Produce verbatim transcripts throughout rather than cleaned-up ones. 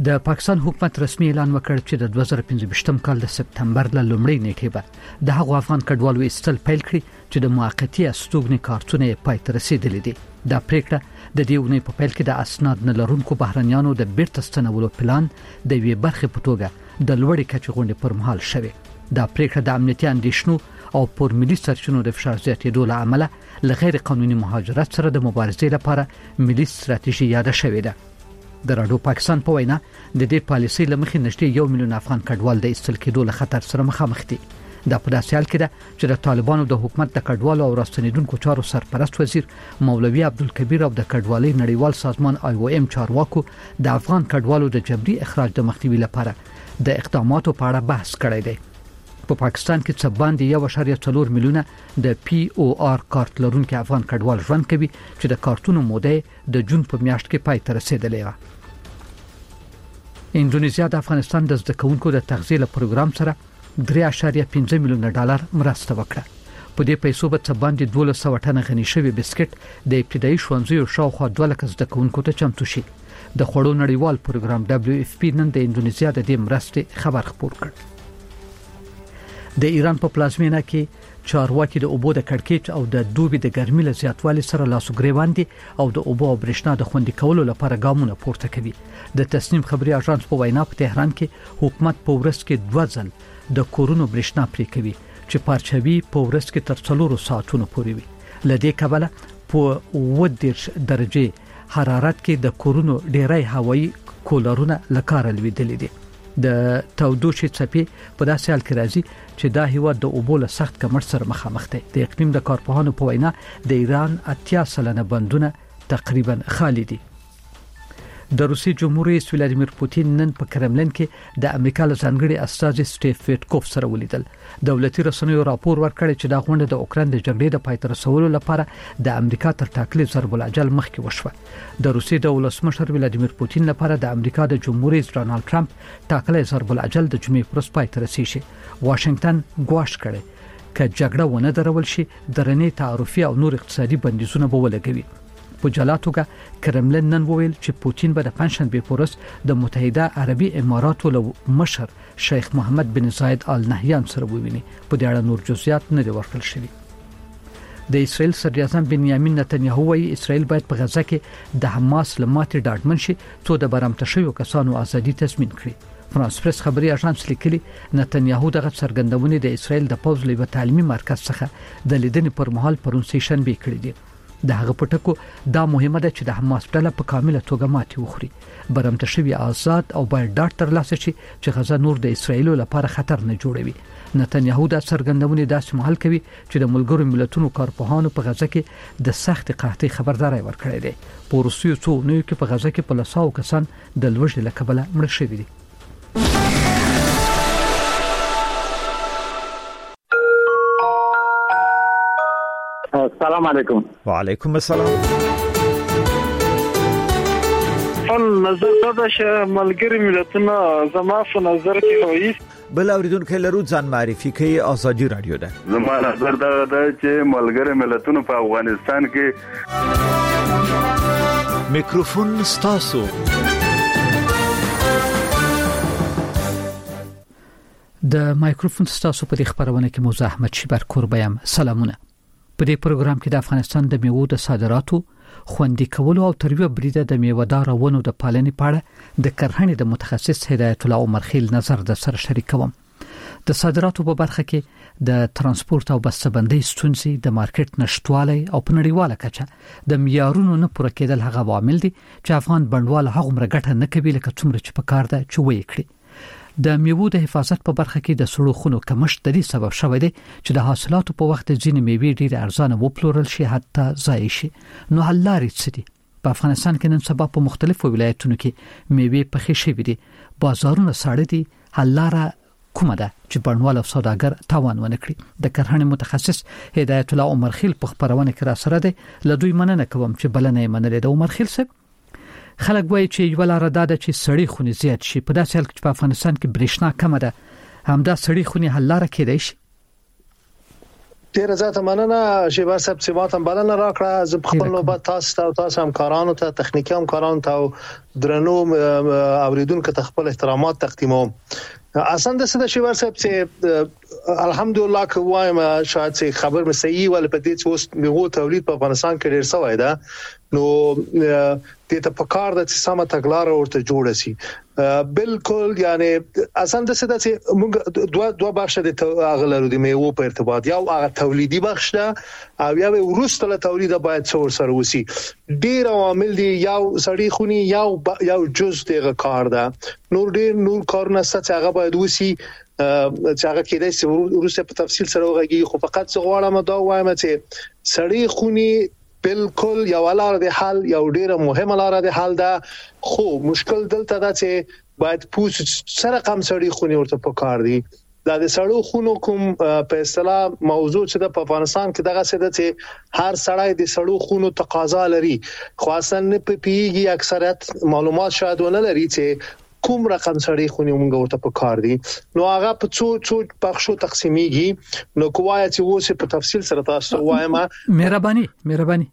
د پاکستان حکومت رسمي اعلان وکړ چې د دوه زره پنځه کال د سپتمبر ل لومړۍ نیټې به د هغو افغان کډوالو ایستل پیل کړي چې د موقتی استوګنې کارتونه پای ته رسیدلې دي. دا پریکړه د دې ونې په پیل کې د اسناد نه لرونکو بهرنیانو د بیرته ستنولو پلان د وی برخې په توګه د لوړې کچې غونډې پر مهال شوه. دا پریکړه د امنیتي اندېښنو او پر ملي سرچینو د فشار زیاتېدو له امله له غیر قانوني مهاجرت سره د مبارزې لپاره ملي ستراتیژي یاد شوې ده. د راډیو پاکستان په وینا د دې پالیسۍ لمخې نږدې یو میلیون افغان کډوال د ایستل کېدو له خطر سره مخامخ دي. دا په داسې حال کې ده چې د طالبانو د حکومت د کډوالو او راستنیدونکو چارو سرپرست وزیر مولوي عبدالکبیر او د کډوالۍ نړیوال سازمان آی او ام چارواکو د افغان کډوالو د جبري اخراج د مخنیوي لپاره د اقداماتو په اړه بحث کړی دی. په پاکستان کې څه باندې یو اعشاریه څلور میلیونه د پی او آر کارت لرونکو افغان کډوال ژوند کوي چې د کارتونو موده د جون په میاشت کې پای ته رسیدلې و. انډونیزیا د افغانستان د زده کوونکو د تغذیه پروګرام سره درې اعشاریه پنځه میلیونه ډالر مرسته وکړه. په دې پیسو به څه باندې دوه سوه ټنه غني شوی بسکټ د ابتدایي ښوونځیو شاوخوا دوه لکه زده کوونکو ته چمتو شي. د خوړو نړیوال پروګرام دبليو اف پی نن د انډونیزیا د دې مرستې خبر خپور کړ. د ایران په پلازمینه کې چارواکي د اوبو د کړکېچ او د دوبي د ګرمۍ له زیاتوالي سره لاسو ګریوان دي او د اوبو او برېښنا د خوندي کولو لپاره ګامونه پورته کوي. د تصنیم خبري اژانس په وینا په تهران کې حکومت په ورځ کې دوه ځل د کورونو برېښنا پرې کوي چې پارچوي په ورځ کې تر څلورو ساعتونو پورې وي. لدې کبله په اووه دېرش درجه حرارت کې د کورونو ډیری هوایي کولرونه لکاره لویدلې دي. د تودوخې څپې په داسې حال کې راځي چې دا هیواد د اوبو له سخت کمښت سره مخامخ دی. د اقلیم د کارپوهانو په وینا د ایران اتیا سلنه بندونه تقریبا خالی دي. د روسي جمهور رئیس ولادیمیر پوتین نن په کرملین کې د امریکا له ځانګړي استازي سټیف ویټکوف سره ولیدل. دولتي رسنیو راپور ورکړی چې دا غونډه د اوکران د جګړې د پای ته رسولو لپاره د امریکا تر ټاکلي ضرب الاجل مخکې وشوه. د روسي د ولسمشر ولادیمیر پوتین لپاره د امریکا د جمهور رئیس ډانلډ ټرمپ ټاکلي ضرب الاجل د جمعې پر ورځ پای ته رسیږي. واشنگټن ګواښ کړی چې جګړه ونه درول شي درنې تعرفي او نور اقتصادي بندیزونه به ولګوي. په جلا توګه کرملین نن وویل چې پوتین به د پنځشنبه په ورځ د متحده عربي اماراتو له مشر شیخ محمد بن زاید آل نهیان سره وویني. په دې اړه نور جزئیات نه دي ورکړل شوي. د اسرائیل صدر اعظم بنیامین نتنیاهو وايي اسرائیل باید په غزه کې د حماس لماتې ډاډمن شي څو د برمته شویو کسانو ازادي تضمین کړي. فرانس پریس خبري اژانس لیکلي نتنیاهو دغه څرګندونې د اسرائیل د پوځ لوی تعلیمي مرکز څخه د لیدنې پر مهال پرون سې شنبه کړې دي. د هغه پټکو دا مهمه ده چې د حماس ډله په کامله توګه ماتې وخوري. برمته شوی آزاد او باید ډاډ ترلاسه شي چې غزه نور د اسرائیل لپاره خطر نه جوړوي. نتنیاهو دا څرګندونې داسې مهال کوي چې د ملګرو ملتونو کارپوهانو په غزه کې د سخت قحطۍ خبرداري ورکړې ده. په روسیو څو نو کې په غزه کې په لساو کسان د لوږې له کبله مړه شوي دي. السلام علیکم. وعلیکم السلام. فن نظر دا چې ملګری ملتونه زما په نظر کې وایي بل اوریدونکو لرو ځان معرفي کوي. ازادي رادیو ده. زما نظر دا ده چې ملګری ملتونه په افغانستان کې میکروفون ستاسو. د مایکروفون ستاسو په خبرونه کې موزه احمد شیبر کوربایم. سلامونه. په دې پروګرام کې د افغانستان د میوو د صادراتو خوندي کولو او ترویج بریده د میوه‌دار ونو د پالنې په اړه د کرهڼې د متخصص هدایت الله عمر خیل نظر د سره شریکوم. د صادراتو په برخه کې د ترانسپورت او بسته‌بندۍ ستونزې د مارکیټ نشټوالی او په نړیواله کچه د معیارونو نه پوره کېدل هغه عوامل دي چې افغان بڼوال هغه مره ګټه نه کوي لکه څومره چې په کار ده چې وایي کړی. د میوو د حفاظت په برخه کې د سړو خونو کمښت د دې سبب شوی دی چې د حاصلاتو په وخت ځینې میوې ډېر ارزانه وپلورل شي حتی ضایع شي. نو حل لارې څه دي؟ په افغانستان کې نن سبا په مختلفو ولایتونو کې میوې پخې شوې دي. بازارونه ساړه دي. حل لاره کومه ده چې بڼوال او سوداګر تاوان ونه کړي؟ د کرهڼې متخصص هدایت الله عمر خیل په خبرونه کې را سره دی. له دوی مننه کوم چې بلنه یې منلې ده. عمر خیل صاحب، خلک وایي چې یو لاره دا ده چې سړی خونې زیات شي. په داسې حال کې په افغانستان کې برېښنا کمه ده، همدا سړی خونې حل لاره کېدای شي. ډیر زیاته مننه شیبر صاحب چې ماته بلنه راکړه. زه خپل نوبت تاسو ته تاسو همکارانو ته تخنیکی همکارانو ته درنو اوریدونکو ته خپل احترامات تقدیموم. اصلا د څه د شیبر صاحب چې الحمدلله کوم شاید چې خبر مې صحیح ول په دې چې اوس میوه تولید په افغانستان کې ډیر سوی ده، نو د ته په کار د سمه تګلارې ورته جوړه سي. بالکل یعنی اصلا د څه د چې موږ دوه دوه بخش د اغلرو د میوه په ارتباط، یو هغه تولیدي بخش ده او یو ورسته له تولید باید څور سره وسی. ډیر عوامل دي، یو سړی خونی یو یو جز دغه کار ده، نور ډیر نور کارونه ست هغه باید وسی چې هغه کېدای شي ورسته په تفصیل سره وغږی. خو فقط څه غواړم دا وایم چې سړی خونی بالکل یو لار د حل، یو ډیره مهمه لار د حل ده، خو مشکل دلته دا چې باید پوس سره کم سړی خونی ورته پکار دي. دا د سړو خونو کوم په اصطلاح موضوع چې د افغانستان کې دغه څه ده چې هر سړی د سړو خونو تقاضا لري، خو اصلا نه پیږي اکثریت معلومات شاید ونه لري چې کوم رقم سړی خونی موږ ورته پکار دي. نو هغه په څو څو بخشو تقسیمیږي. نو کومه چې وسه په تفصیل سره تاسو وایم. مهرباني مهرباني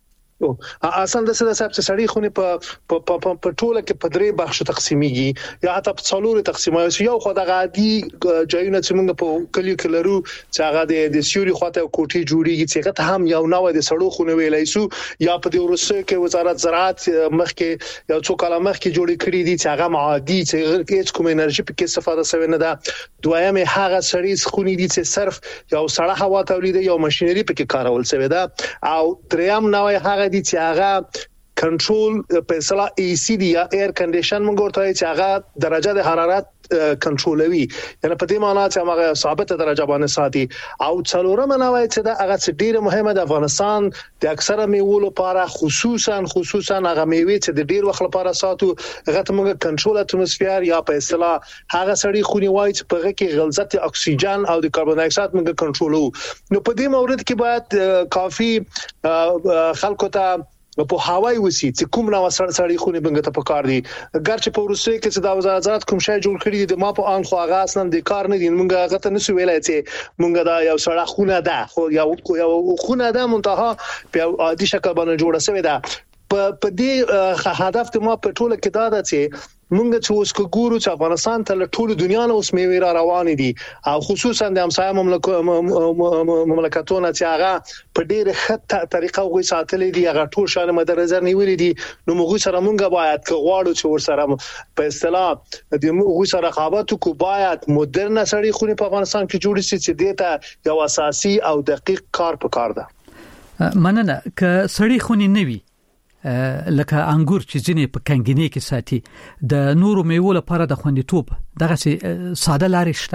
اصلا د څه د صاحب چې سړی خونی په په په ټوله کې په درې بخشو تقسیمیږي یا حتی په څلورو تقسیمایي. یو خو د غادي ځایونه چې موږ په کلیو کې لرو چې هغه د د سیوري خواته کوټي جوړیږي چې هغه هم یو نوې د سړو خونی ویلای سو، یا په د ورسره کې وزارت زراعت مخکې یو څو کاله مخکې جوړې کړې دي چې هغه معادي چې هیڅ کوم انرژي په کې استفاده شوی نه ده. دویم هغه سړی خونی دي چې صرف یو سړه هوا تولید یو ماشينري په کې کارول شوی ده، او دریم نوې هغه دي چې هغه کنټرول په اصطلاح ای سی دی یا ایر کنډیشن موږ ورته چې هغه درجه د حرارت کنټرولوي، یعنی په دې معنی چې هغه ثابته درجه باندې ساتي. او څلورم نوای چې دا هغه ډیره مهمه د افغانستان د اکثره میوو لپاره، خصوصا خصوصا هغه میوه چې د ډیر وخت لپاره ساتو، هغه ته موږ کنټرول اتموسفیر یا په اصطلاح هغه سړی خونی وای چې په هغه کې غلظت اکسیجن او د کاربن ډای اکساید موږ کنټرولو. نو په دې مورد کې باید کافي خلکو ته په هواي وسی چې کوم نو سړی خونی بنګ ته پکار دي. ګرچې په روسي کې چې د وزارت کوم شای جوړ کړی دي ما په ان خو هغه اصلا د کار نه دي، مونږ هغه ته نسو ویلای چې مونږ دا یو سړی خونه ده، خو یو یو خونه ده منتها په عادي شکل باندې جوړه شوی ده. په دې هدف ته ما په ټوله کې دا ده چې مونږ چې اوس ګورو چې افغانستان ته ټول دنیا نه اوس میوه را روان دي، او خصوصا د همسایه مملکتونو چې هغه په ډیره ښه طریقه وګړي ساتلې دي، هغه ټول شان مد نظر نیولې دي. نو موږ سره مونږ باید غواړو چې ور سره په اصطلاح د موږ سره رقابت کو باید مدرن سړی خونی په افغانستان کې جوړ شي چې دته یو اساسي او دقیق کار پکار ده. مننه. ک سړی خونی نه وي لکه انګور چې ځینې په کنګینې کې ساتي، د نورو میوو لپاره د خوندیتوب دغه ساده لارې شته؟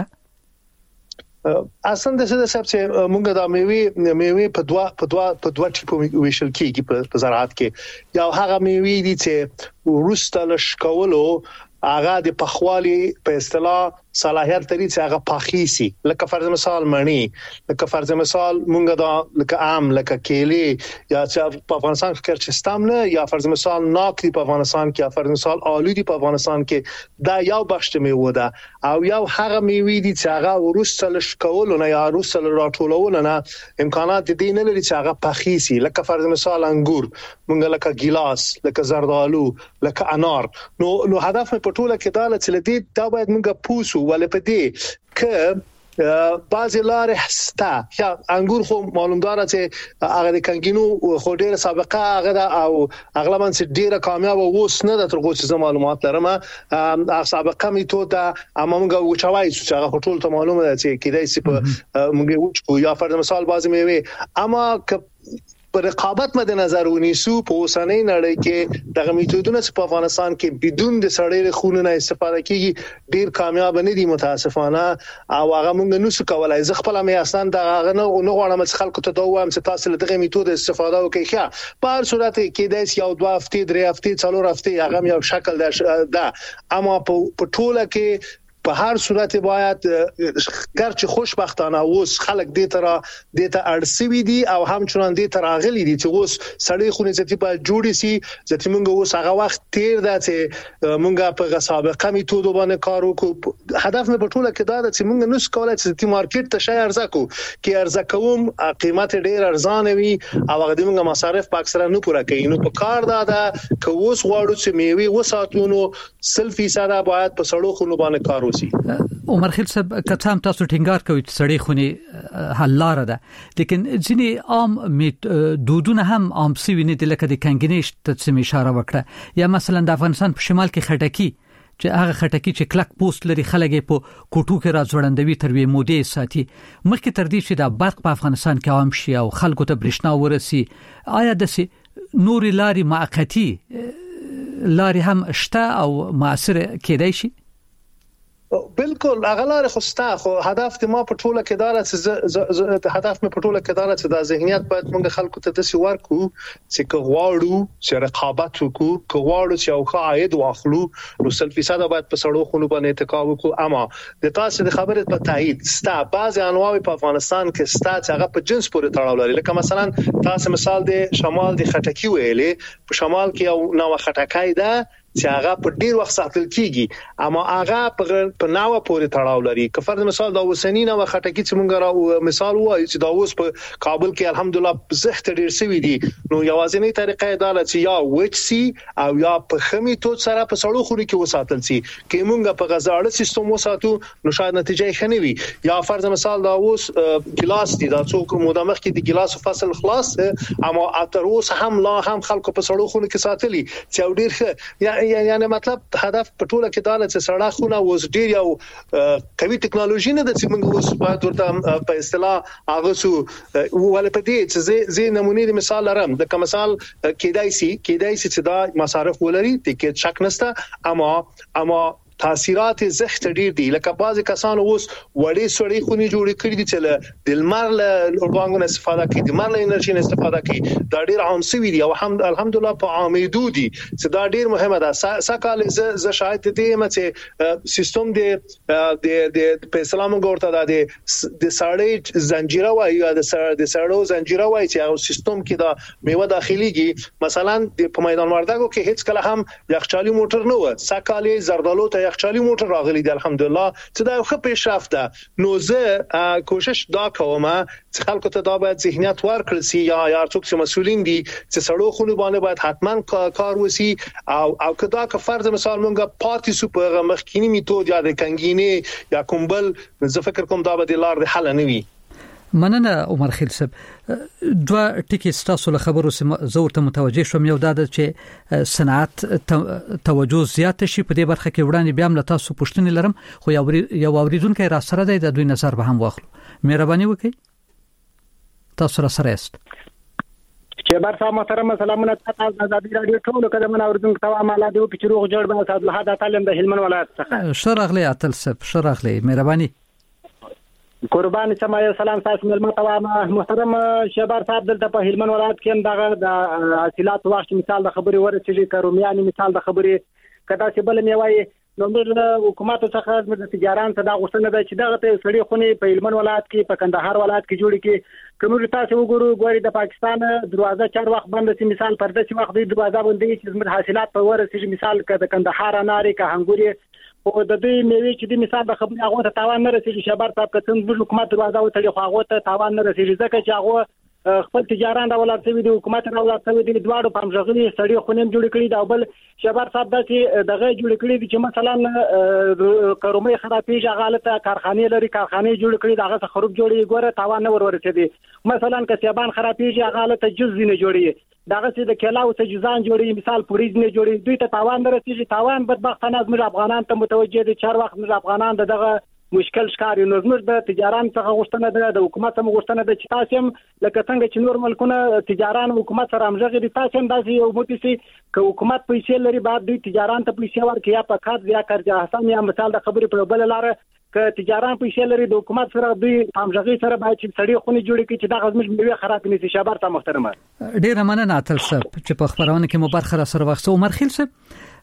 اصلا د څه د صاحب چې موږ د میوه میوه په دوا په دوا په دوا ټیپو ویشل کېږي په زراعت کې. یو هغه میوه دي چې ورسته لشکولو هغه د پخوالي په اصطلاح صلاحیت لري چې هغه پاخیسي، لکه فرض مثال مڼی، لکه فرض مثال مونږ دا لکه ام لکه کیلي یا چې په افغانستان کې چستام نه، یا فرض مثال ناک دی په افغانستان کې، یا فرض مثال آلو دی په افغانستان کې. دا یو بخش میوه ده. او یو هغه میوه دي چې هغه ورسته لشکول نه یا ورسته راټولول نه امکانات دي نه لري چې هغه پاخیسي، لکه فرض مثال انګور مونږ لکه ګیلاس، لکه زردالو، لکه انار. نو نو هدف په ټوله کې دا چې لدی دا باید مونږ پوسو ولې په دې ک بعضی لارې هستا. یا انګور خو معلومدار چې هغه د کنګینو خو ډیره سابقه هغه او اغلبا چې ډیره کامیاب ووس نه د ترغو چې معلومات لرم هغه سابقه میتود اما موږ وچوي چې هغه ټول ته معلومه ده چې کیدای شي په موږ وچو یا فرض مثال بعضی میوه اما پر رقابت مد نظر ونیسو په اوسنۍ نړۍ کې دغه میتودونه چې په افغانستان کې بدون د سړی خونو نه استفاده کیږي ډیر کامیاب نه دي متاسفانه. او هغه موږ نو څه کولای ز خپل مې اصلا دغه نه غواړم چې خلکو ته دا وایم چې تاسو له دغه میتود استفاده وکړئ. ښه په هر صورت کې د یو دوه هفته درې هفته څلور هفته هغه یو شکل ده، اما په ټوله کې په هر صورت باید ګرچه خوشبختانه اوس خلک دې تر دې ته اړسوي دي او همچنان دې تر اغلي دي چې اوس سړی خو نه ځتی په جوړی سي ځکه موږ اوس هغه وخت تیر ده چې موږ په سابقه میتود باندې کار وکړو. هدف مې په ټوله کې دا ده چې موږ نو سکولای چې د مارکیټ ته شای ارزه کو کې ارزه کوم قیمت ډیر ارزانه وي او هغه د موږ مصارف په اکثره نه پوره کوي. نو په کار دا ده چې اوس غواړو چې میوي وساتونو سل فیصد باید په سړو خونو باندې کار وشي. عمر خیل صاحب کتام تاسو ټینګار کوي چې سړی خوني حل لاره ده، لیکن ځینې عام دودونه هم عام سوي نه دي، لکه د کنګنیش ته څه اشاره وکړه، یا مثلا د افغانستان په شمال کې خټکی چې هغه خټکی چې کلک پوسټ لري خلک په کوټو کې راځوړندوي تر وی مودې ساتي. مخکې تر دې چې د برق په افغانستان کې عام شي او خلکو ته برېښنا ورسي، آیا د نوري لاري معقتی لاري هم شته او مؤثر کېدای شي؟ بالکل اغلار خوستا خو هدف د ما په ټوله کې دار چې هدف مې په ټوله کې دار چې د ذهنیت باید موږ خلکو ته د سی ورکو چې کوواړو چې رقابت وکړو، کوواړو چې او عاید واخلو، نو سل فیصد باید په سړو خونو باندې اتکا وکړو. اما د تاسو د خبرې په تایید ستا بعض انواع په افغانستان کې ستا چې هغه په جنس پورې تړاو لري، لکه مثلا تاسو مثال د شمال د خټکی ویلې، په شمال کې یو نو خټکای ده چې هغه په ډیر وخت ساتل کیږي، اما هغه په ناوه پورې تړاو لري. که فرض مثال دا وسنی نو خټکی چې مونږ راو مثال وایي چې دا اوس په کابل کې الحمدلله زخت ډیر سوي دي، نو یوازینی طریقه دا ده چې یا وچسي او یا په خمي تو سره په سړو خوري کې وساتل سي. کې مونږ په غزاړه سیستم وساتو نو شاید نتیجه ښه نه وي. یا فرض مثال دا اوس ګلاس دي، دا څوک مدامخ کې د ګلاس فصل خلاص، اما اتر اوس هم لا هم خلکو په سړو خوري کې ساتلي چې ډیر ښه، یعنی مطلب هدف په ټوله کې دا چې سړا خونه وز ډیر یو قوي ټکنالوژي نه ده چې موږ اوس باید ورته په اصطلاح هغه سو ول په دې چې زه نمونه د مثال لرم. د کوم مثال کېدای سي کېدای سي چې دا مصارف ولري ته کې شک نشته، اما اما تاثیرات زخت ډیر دي. لکه بعضی کسان اوس وړي سړی خوني جوړ کړی دي چې د لمر له اوربانګونو استفاده کوي، د لمر له انرژي نه استفاده کوي، دا ډیر عام سوي دي او الحمد الحمدلله په عامېدو دي چې دا ډیر مهمه ده. سکهال ز شاید دې مته سیستم د د په اسلام ګورته د د ساړې زنجیره وایي یا د د ساړو زنجیره وایي چې او سیستم کې دا میوه داخليږي. مثلا په میدان وردګو کې هیڅ کله هم یخچالي موټر نه و، سکهال زردالو ته یخچالي موټر راغلي دی الحمدلله چې دا ښه پیشرفت ده. نو زه کوشش دا کوم چې خلکو ته دا باید ذهنیت ورکړل سي یا یا څوک چې مسؤلین دي چې سړو خونو باندې باید حتمان کار وسی او او کدا که فرض مثال مونږه پاتې سو په مخکینی میتود یا د کنګینه یا کومبل، زه فکر کوم دا به د لار د حل نه وي. مننه عمر خیل صاحب. دوه ټکی ستاسو له خبرو سم زور ته متوجه شوم. یو دا چې صنعت توجه زیات شي په دې برخه کې وړاندې بیا هم له تاسو پوښتنې لرم، خو یو یو اوریدونکو را سره دی، د دوی نظر به هم واخلو. مهرباني وکړئ، تاسو را سره یاست. چې بار صاحب محترم سلامونه تاسو آزادي رادیو ټول کده من اوریدونکو ته عمله دی چې روغ جوړ به اسد الله د تعلیم د هلمند ولایت څخه شرغلی اتل صاحب شرغلی مهرباني قربان سما سلام تاسو ملما ته محترم شهبار صاحب دلته په هلمند ولایت کې دغه د حاصلات واخت مثال د خبري ورسېږي کرومیاني مثال د خبري کدا چې بل میوي نو موږ حکومت څخه د تجاران ته دا غوښتنه ده چې دغه ته سړي خوني په هلمند ولایت کې په کندهار ولایت کې جوړ کې کوم تاسو وګورو غوړي د پاکستان دروازه چار وخت بند سي مثال پرده چې وخت د دروازه باندې چې زموږ حاصلات په ورسېږي مثال د کندهار اناري که هنګوري او د دې میوي چې د مثال د خبري هغه ته تاوان نه رسېږي. شهبار صاحب کتن د حکومت دروازه وتړي خو هغه ته تاوان نه رسېږي ځکه چې هغه خپل تجاران د ولادت وی د حکومت نه ولادت وی د دواړو پرمژغلي سړي خونیم جوړ کړي دا بل شهبار صاحب د چې دغه جوړ کړي چې مثلا کرومي خرابې حالت کارخانه لري کارخانه جوړ کړي دغه خراب جوړي ګوره تاوان نه ور ورسېدي. مثلا کسبان خرابې حالت جزء نه جوړي دغه چې د کلاو ته جزان جوړي مثال پوریز نه جوړي دوی ته تاوان درسېږي. تاوان بدبختانه زموږ افغانان ته متوجه دي، چار وخت زموږ افغانان دغه مشکل ښکاري. نو زموږ د تجاران څخه غوښتنه ده، د حکومت هم غوښتنه ده چې تاسو هم لکه څنګه چې نور ملکونه تجاران حکومت سره همغږي دي، تاسو هم داسې یو موټی سي ک حکومت پیسې لري بعد دوی تجاران ته پیسې ورکړي یا په کار یا کارجه حسن یا مثال د خبرې په بل لار ک تجاران پیسې لري د حکومت سره دوی همغږي سره باید چې سړي خوني جوړي کړي چې دا غزمش میوه خراب نه شي. شهبار ته محترمه ډیر مننه اتل صاحب چې په خبرونه کې مو برخه سره وخت. عمر خیل صاحب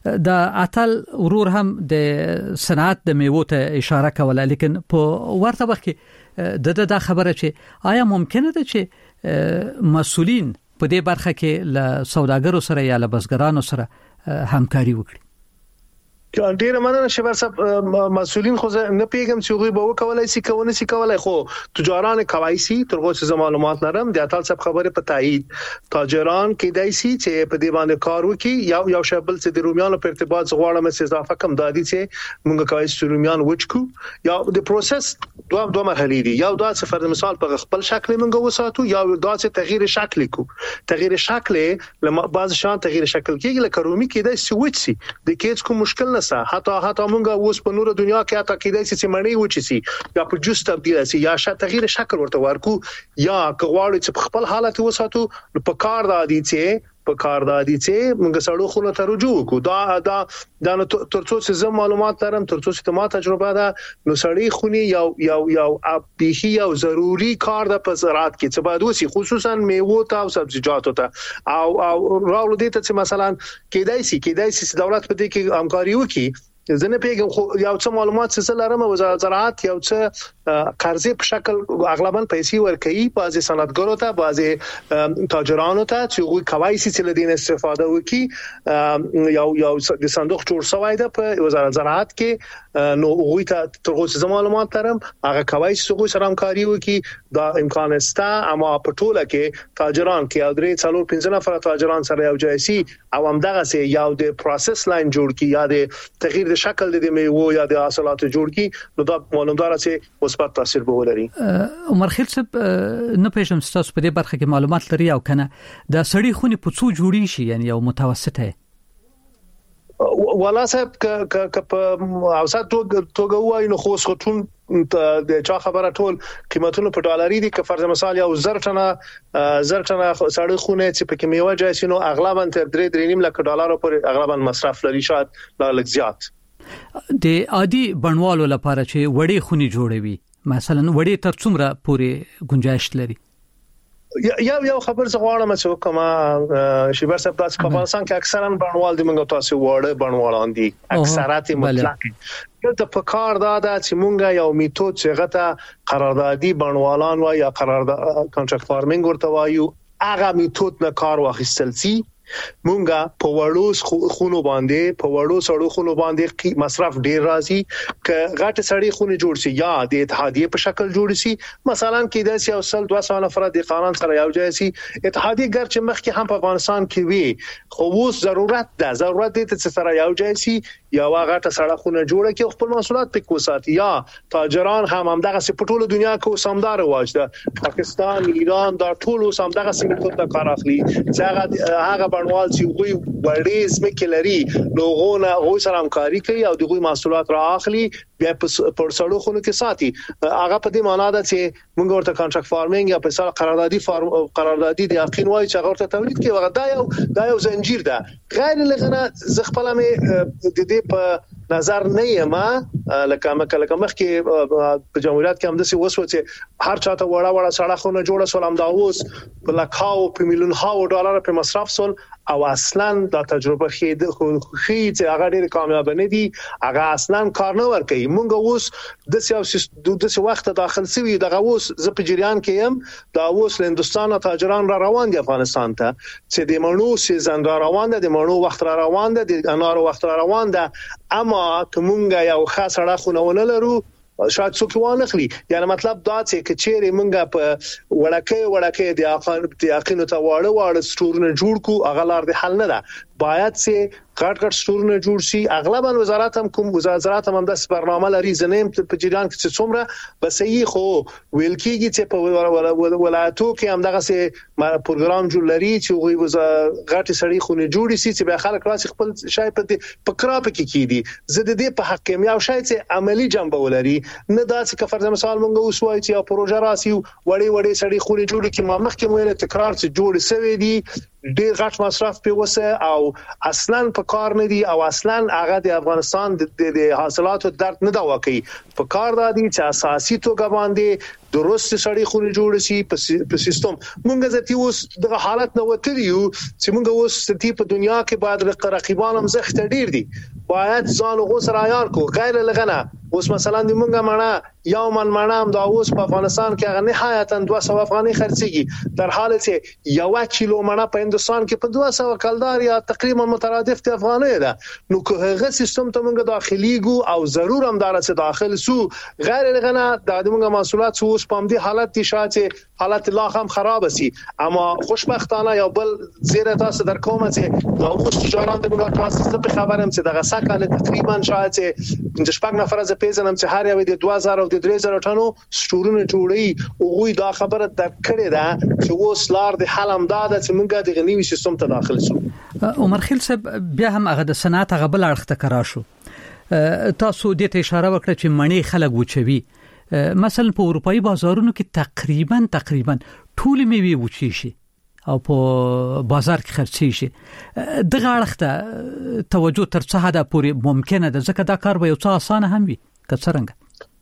د اتل ورور هم د صنعت د میوو ته اشاره کوله، لیکن په ورته وخت کې د د خبره چې آیا ممکنه ده چې مسؤلین په دې برخه کې له سوداګرو سره یا له بزګرانو سره همکاري وکړي؟ ډیره مننه شبر صاحب. مسؤلین خو نه پیګم چې غوي به وکولای شي کوونه شي کولای، خو تجاران کوي سي ترغه څه معلومات لرم د اتل صاحب خبره په تایید تاجران کې دای سي چې په دی باندې کار وکي یو یو شبل چې د رومیانو په ارتباط غواړم چې اضافه کم دادی چې موږ کوي چې رومیان وچکو یا د پروسس دوه دوه مرحلې دي. یو دا چې فرض مثال په خپل شکل موږ وساتو یا دا چې تغییر شکل کو تغییر شکل لما بعض شان تغییر شکل کېږي لکه رومي کې دای سي وچ سي د کېڅ کوم مشکل نه حتی حتی مونږه اوس په نور دنیا کې حتی کېدای شي چې مړی وچی سي یا په جوس تبدیل شي یا شا تغییر شکل ورته ورکو یا کغواړي چې خپل حالت وساتو په کار دادی چې په کار دادی چې موږ سړو خو ته رجوع کو دا دا د ترڅو چې زم معلومات لرم ترڅو چې ما تجربه ده نو سړی خوني یو یو یو اپیخي یو ضروری کار د په زراعت کې چې باید وسی خصوصا میوه ته او سبزیجاتو ته او او راول دي ته چې مثلا کېدای شي کېدای شي دولت په دې کې همکاري وکړي. زنه پیګم خو یو څه معلومات څه لرم وزارت زراعت یو څه قرضې په شکل اغلبا پیسې ورکوي بعضي صنعتګرو ته بعضي تاجرانو ته چې غوي کوي چې لدین استفاده وکړي یو یو د صندوق جوړ شوی ده په وزارت زراعت کې نو غوي ته ترغه څه معلومات لرم هغه کوي چې غوي سره همکاري وکړي دا امکان ستا اما په ټوله کې تاجران کې او درې څلور پنځه نفر تاجران سره یو ځای سي او همدغه سي یو د پروسس لاین جوړ کی یا د تغییر شکل د میوه یا د حاصلاتو جوړ کی نو دا معلومدار چې مثبت تاثیر به ولري. عمر خیل صاحب نه پېژم تاسو په دې برخه کې معلومات لري او کنه د سړی خوني په څو جوړی شي یعنی یو متوسطه ولا صاحب ک ک په اوسط توګه وای نو خو سخون د چا خبره ټول قیمتونه په ډالري دي که فرض مثال یو زر ټنه زر ټنه سړی خونه چې په کمیوه جایسینو اغلبا تر درې درې نیم لک ډالر پر اغلبا مصرف لري شاید لږ زیات. د عادي بڼوالو لپاره چې وړي خوني جوړوي مثلا وړي تر څومره پورې گنجائش لري؟ یو یو خبر څه غواړم چې کومه شیبر صاحب تاسو په افغانستان کې اکثرا بڼوال دي موږ تاسو وړه بڼوالان دي اکثرات مطلق دلته په کار دا چې مونږه یو میتود چې غته قراردادي بڼوالان و یا قرارداد کانټراکټ فارمینګ ورته وایو هغه میتود نه کار واخیستل سي مونږه په وړو خونو باندې په وړو سړو خونو باندې مصرف ډیر راځي ک غټ سړی خونه جوړ شي یا د اتحادیه په شکل جوړ شي مثلا کې د سیاست سل دوه سو نفر د قانون سره یو ځای شي اتحادیه ګر چې مخکې هم په افغانستان کې وي خو اوس ضرورت ده ضرورت دي چې سره یو ځای شي یا واغه سړه خونه جوړه کې خپل محصولات پکې وساتي یا تاجران هم همدغه په ټوله دنیا کې سمدار واجده پاکستان ایران دا ټول سمدغه سیمه ته کار اخلي چې هغه هغه بڼوال چې وي وړې سمکه لري لوغونه غوي سره همکاري کوي او دغه محصولات را اخلي بیا په سړو خونو کې ساتي هغه په دې معنی ده چې موږ ورته کانټراکټ فارمینګ یا په سره قراردادي فارم قراردادي د یقین وایي چې هغه ورته تولید کوي هغه دا یو دا یو زنجیر ده غیر لغنه ز خپل مې د دې په نظر نه یم لکه مکه لکه مخکې په جمهوریت کې هم د سی وسو چې هر چاته وړه وړه سړه خونه جوړه سولم دا اوس په لکاو په میلیون هاو ډالر په مصرف سول او اصلا دا تجربه خید خو چې هغه ډېر کامیاب نه دي هغه اصلا کار نه ور کوي مونږ اوس د سیاسي د څه وخت داخل سوي دغه اوس ز په جریان کې يم دا اوس له هندستان تاجران را روان دي افغانستان ته چې د مڼو سیزن را روان دي د مڼو وخت را روان دي د انارو وخت را روان دي اما کومګه یو خاصه راخونه لرو شاید څوک وانه خلی یعنی مطلب دا چې کچېره مونږه په وړکه وړکه د اقان د یقین ته واړه واړه سټورونه جوړ کو اغلار د حل نه ده باید چې کارت کارت سټورونه جوړ شي اغلبا وزارت هم کوم وزارت زراعت هم د برنامه لري زنیم په جریان کې څومره بس یې خو ویل کېږي چې په ولایتو کې هم دغه سي پروګرام جوړ لري چې وي غټي سړی خونه جوړي سي چې به خلک راسي خپل شای په پکرا پکې کیدي زه د دې په حق کې یو شای چې عملی جنبه ولري نه دا چې فرض مثال مونږ اوس وایي چې پروژه راسي وړي وړي سړی خونه جوړي کې ما مخکې ویل تکرار چې جوړ سوي دي ډېر غټ مصرف په وسه او اصلا په په کار نه دي او اصلا هغه د افغانستان د حاصلاتو درد نه دا وکي په کار دا دي چې اساسي توګه باندې درست سړی خوري جوړ شي په سیستم. مونږ ځتی اوس د حالت نو وتریو چې مونږ اوس ستې په دنیا کې بعد رقیبان هم زخت ډیر دي باید ځان غوسه عیار کو غیر لغنه. اوس مثلا د مونږه معنی یو من معنی هم دا اوس په افغانستان کې هغه نهایتا دوه سوه افغاني خرڅيږي در حال چې یو کیلو معنی په هندستان کې په دوه سوه کلدار یا تقریبا مترادف د افغاني ده. نو که هغه سیستم ته مونږ داخلي ګو او ضرور هم دار څخه داخل سو غیر لغنه د مونږه محصولات سو په دې حالت دي شاته حالت لا هم خراب سي. اما خوشبختانه یا بل زیره تاسو در کومه چې دا اوس تجارت د مونږه تاسو په خبرم چې دغه سکه تقریبا شاته د شپږ نفر از پیژنم چې هر یو د دوه زره او د درې زره ټنو سټورونه جوړي او غوي دا خبره د کړي ده چې اوس لار د حلم داده چې مونږه د غنیوي سیستم ته داخل شو. عمر خیل صاحب بیا هم هغه د صنعت غبل اړخته کرا شو. تاسو د ته اشاره وکړه چې مڼې خلک وچوي مثلا په اروپאי بازارونو کې تقریبا تقریبا ټول میوه وچی شي او په بازار کې خرڅي شي. دغه اړخته توجه تر څه حد پورې ممکنه ده ځکه دا کار به یو څه اسانه هم وي که څنګه؟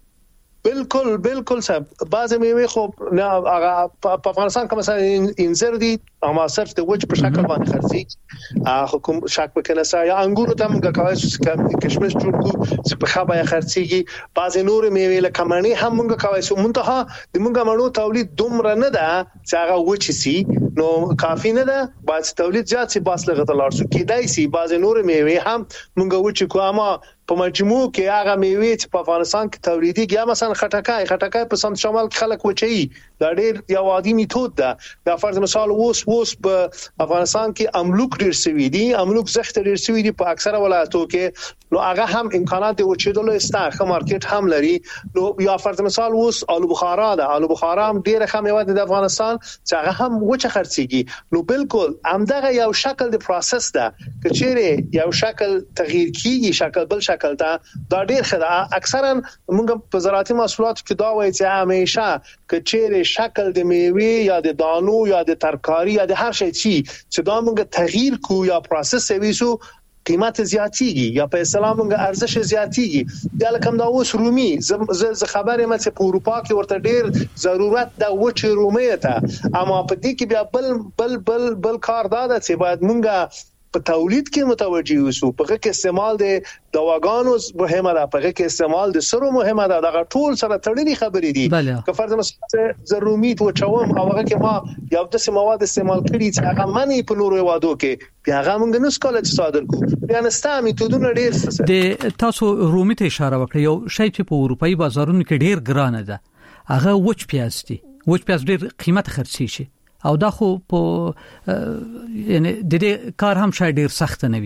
بالکل بالکل صاحب بعض میوه خو نه هغه په افغانستان کې مثلا انځر دي اما صرف د وجه په شکل باندې خرڅي خو کوم شک وکنه سا یا انګور ته موږ کوي چې کشمش جوړ کو چې په خبره خرڅيږي. بعض نور میوه لکه مڼې هم موږ کوي چې منتها د موږ مڼو تولید دومره نه ده چې هغه وچی سي نو کافی نه ده بعض تولید زیات سي باس لغه تلار سو کېدای سي بعض نور میوه هم موږ وچی کو اما په مجموع کې هغه میوه چې په افغانستان کې تولیدي یا مثلا خټکای خټکای په سمت شمال کې خلک وچی دا ډېر یو عادي میتود ده. دا فرض مثال اوس اوس په افغانستان کې املوک ډېر سوي دي املوک زخت ډېر سوي دي په اکثره ولایتو کې نو هغه هم امکانات د وچیدلو استخه مارکیټ هم لري. نو یا فرض مثال اوس آلو بخارا ده آلو بخارا هم ډېر ښه میوه د افغانستان چې هغه هم وچه خرڅيږي. نو بالکل همدغه یو شکل د پروسس ده چې چیرې یو شکل تغییر کیږي شکل بل شکل ته دا ډېر ښه. اکثرا موږ په زراعتي محصولاتو کې دا وایي چې همیشه چې چیرې شکل د میوه یا د دانو یا د ترکاری یا د هر شي چې دا موږ تغییر کو یا پروسس ویسو قیمت زیاتیږي یا په اسلام موږ ارزش زیاتیږي. دا لکه دا اوس رومي ز خبره مې چې په اروپا کې ورته ډېر ضرورت د وچ رومي ته اما په دې کې بیا بل بل بل بل کار دا ده چې باید موږ په تولید کې متوجي اوسو په کې استعمال د دواګانو مهمه ده په کې استعمال د سرو مهمه ده دا ټول سره تړلې خبرې دي. که فرض مثلا ضروري تو چوم او هغه کې ما یو د مواد استعمال کړي چې هغه منی په نورو وادو کې بیا هغه موږ نس کولای صادر کو بیا نستا میتودونه ډېر د تاسو رومي ته اشاره وکړه یو شی چې په اروپאי بازارونو کې ډېر ګران ده هغه وچ پیاز دي. وچ پیاز ډېر قیمت خرڅي شي او دا خو په یعنی د دې کار هم شاید ډیر سخت نه وي.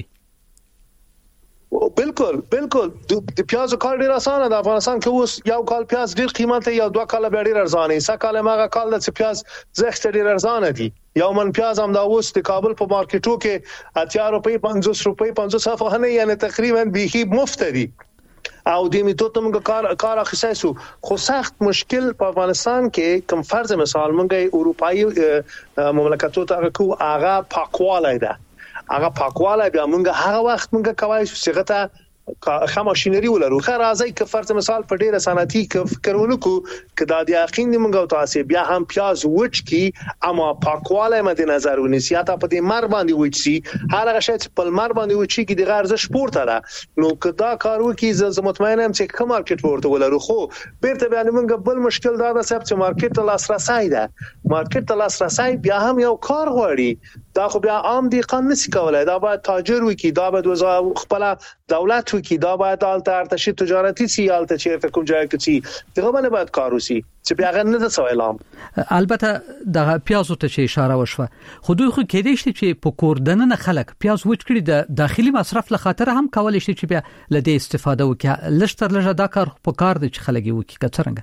بالکل بالکل د پیاز کار ډیر اسانه ده. افغانستان کې اوس یو کال پیاز ډیر قیمت یا دوه کال به ډیر ارزانه سه کال ماغه کال د پیاز زخت ډیر ارزانه دي. یو من پیاز هم دا اوس د کابل په مارکیټو کې اتیا روپۍ پنځوس روپۍ پنځوس افغانۍ یعنی تقریبا به مفت دي او د میتود موږ کار کار اخیسو. خو سخت مشکل په افغانستان کې کوم فرض مثال موږ اروپאי مملکتو ته کو هغه پاکواله ده هغه پاکواله بیا موږ هغه وخت موږ کوي چې غته خه ماشينري ولرو خه راځي ک فرض مثال په ډیره صنعتي ک فکر ونکو ک دا د یقین دی موږ تاسو بیا هم پیاز وچ کی اما پاکواله مد نظر ونیسي تا په دې مر باندې وچ سي هغه شی چې په مر باندې وچ کی د غرض سپورت ده نو ک دا کارو کی ز مطمئنم چې کوم مارکیټ ورته ولرو. خو بیرته بیا موږ بل مشکل دا ده چې مارکیټ ته لاسرسي ده مارکیټ ته لاسرسي بیا هم یو کار غواړي دا خو بیا عام دي قانون نشي کولای دا باید تاجر وکي دا باید وزا خپل دولت وکي دا باید الته ارتشي تجارتي سي الته چیرته کوم ځای کې سي دغه باندې باید کار وسی چې بیا غن نه څه اعلان. البته د پیازو ته چې اشاره وشوه خو دوی خو کېدې شي چې په کوردنه خلک پیاز وچ کړي د داخلي مصرف له خاطر هم کولای شي چې بیا لدې استفاده وکړي لشتر لږه دا کار په کار دي چې خلک وکړي کڅرنګ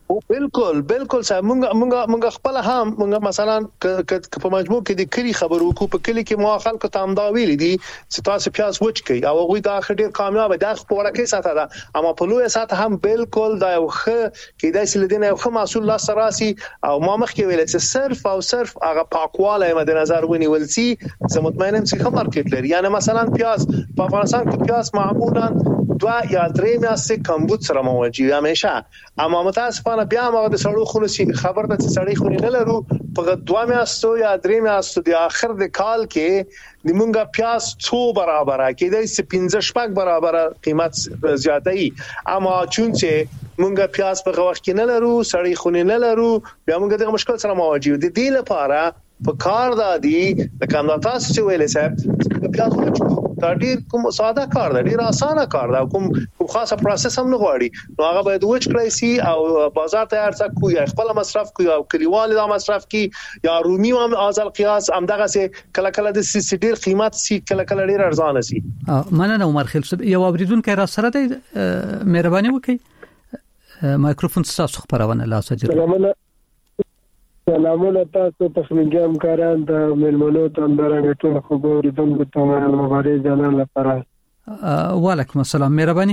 او بالکل بالکل صاحب مونږ مونږ مونږ خپل هم مونږ مثلا ک په مجموع کې د کلی خبرو کو په کلی کې مو خلکو ته امدا ویل دي چې تاسو پیاز وچ کی او غوي دا خډیر کامیاب ده خو ورکه ساته ده اما په لوی ساته هم بالکل دا یو خ کې د سلیدنه یو خ محصول الله سراسي او ما مخ کې ویل چې صرف او صرف هغه پاکواله مد نظر ونیول سي زه مطمئنم چې خبر مارکیټ لري یعنی مثلا پیاز په افغانستان کې پیاز معمولا دوا یا درې میاشتې کمبود سره موجود همیشه اما متاسفانه بیا موږ د سړو خونو سي خبر د سړی خونی نه لرو په دوا میاشتو یا درې میاشتو د اخر د کال کې د مونږه پیاز څو برابر کېدای سي پنځه شپږ برابر قیمت زیاتای اما چون چې مونږه پیاز په وخت کې نه لرو سړی خونی نه لرو بیا مونږ د مشکل سره موجود دي د لپاره په کار دادي د کوم تاسو چې ویلې صاحب پیاز وچو دا ډیر کوم ساده کار دی ډیر اسانه کار دی کوم کوم خاصه پروسس هم نه غواړي نو هغه باید وچ کړی سي او بازار ته ارڅ کوی خپل مصرف کوي او کلیوال دا مصرف کی یا رومي هم ازل قیاس هم دغه سي کله کله د سي ډیر قیمت سي کله کله ډیر ارزانه سي مننه عمر خیل صاحب یو اوریدونکو را سره دی مهرباني وکړئ مایکروفون تاسو خبرونه لا سجل سلامونه تاسو تخنیکی همکاران ته ملمنو ته درنګ ټول خبرې دمو ته مبارک جنان لپاره وعلیکم السلام مهرباني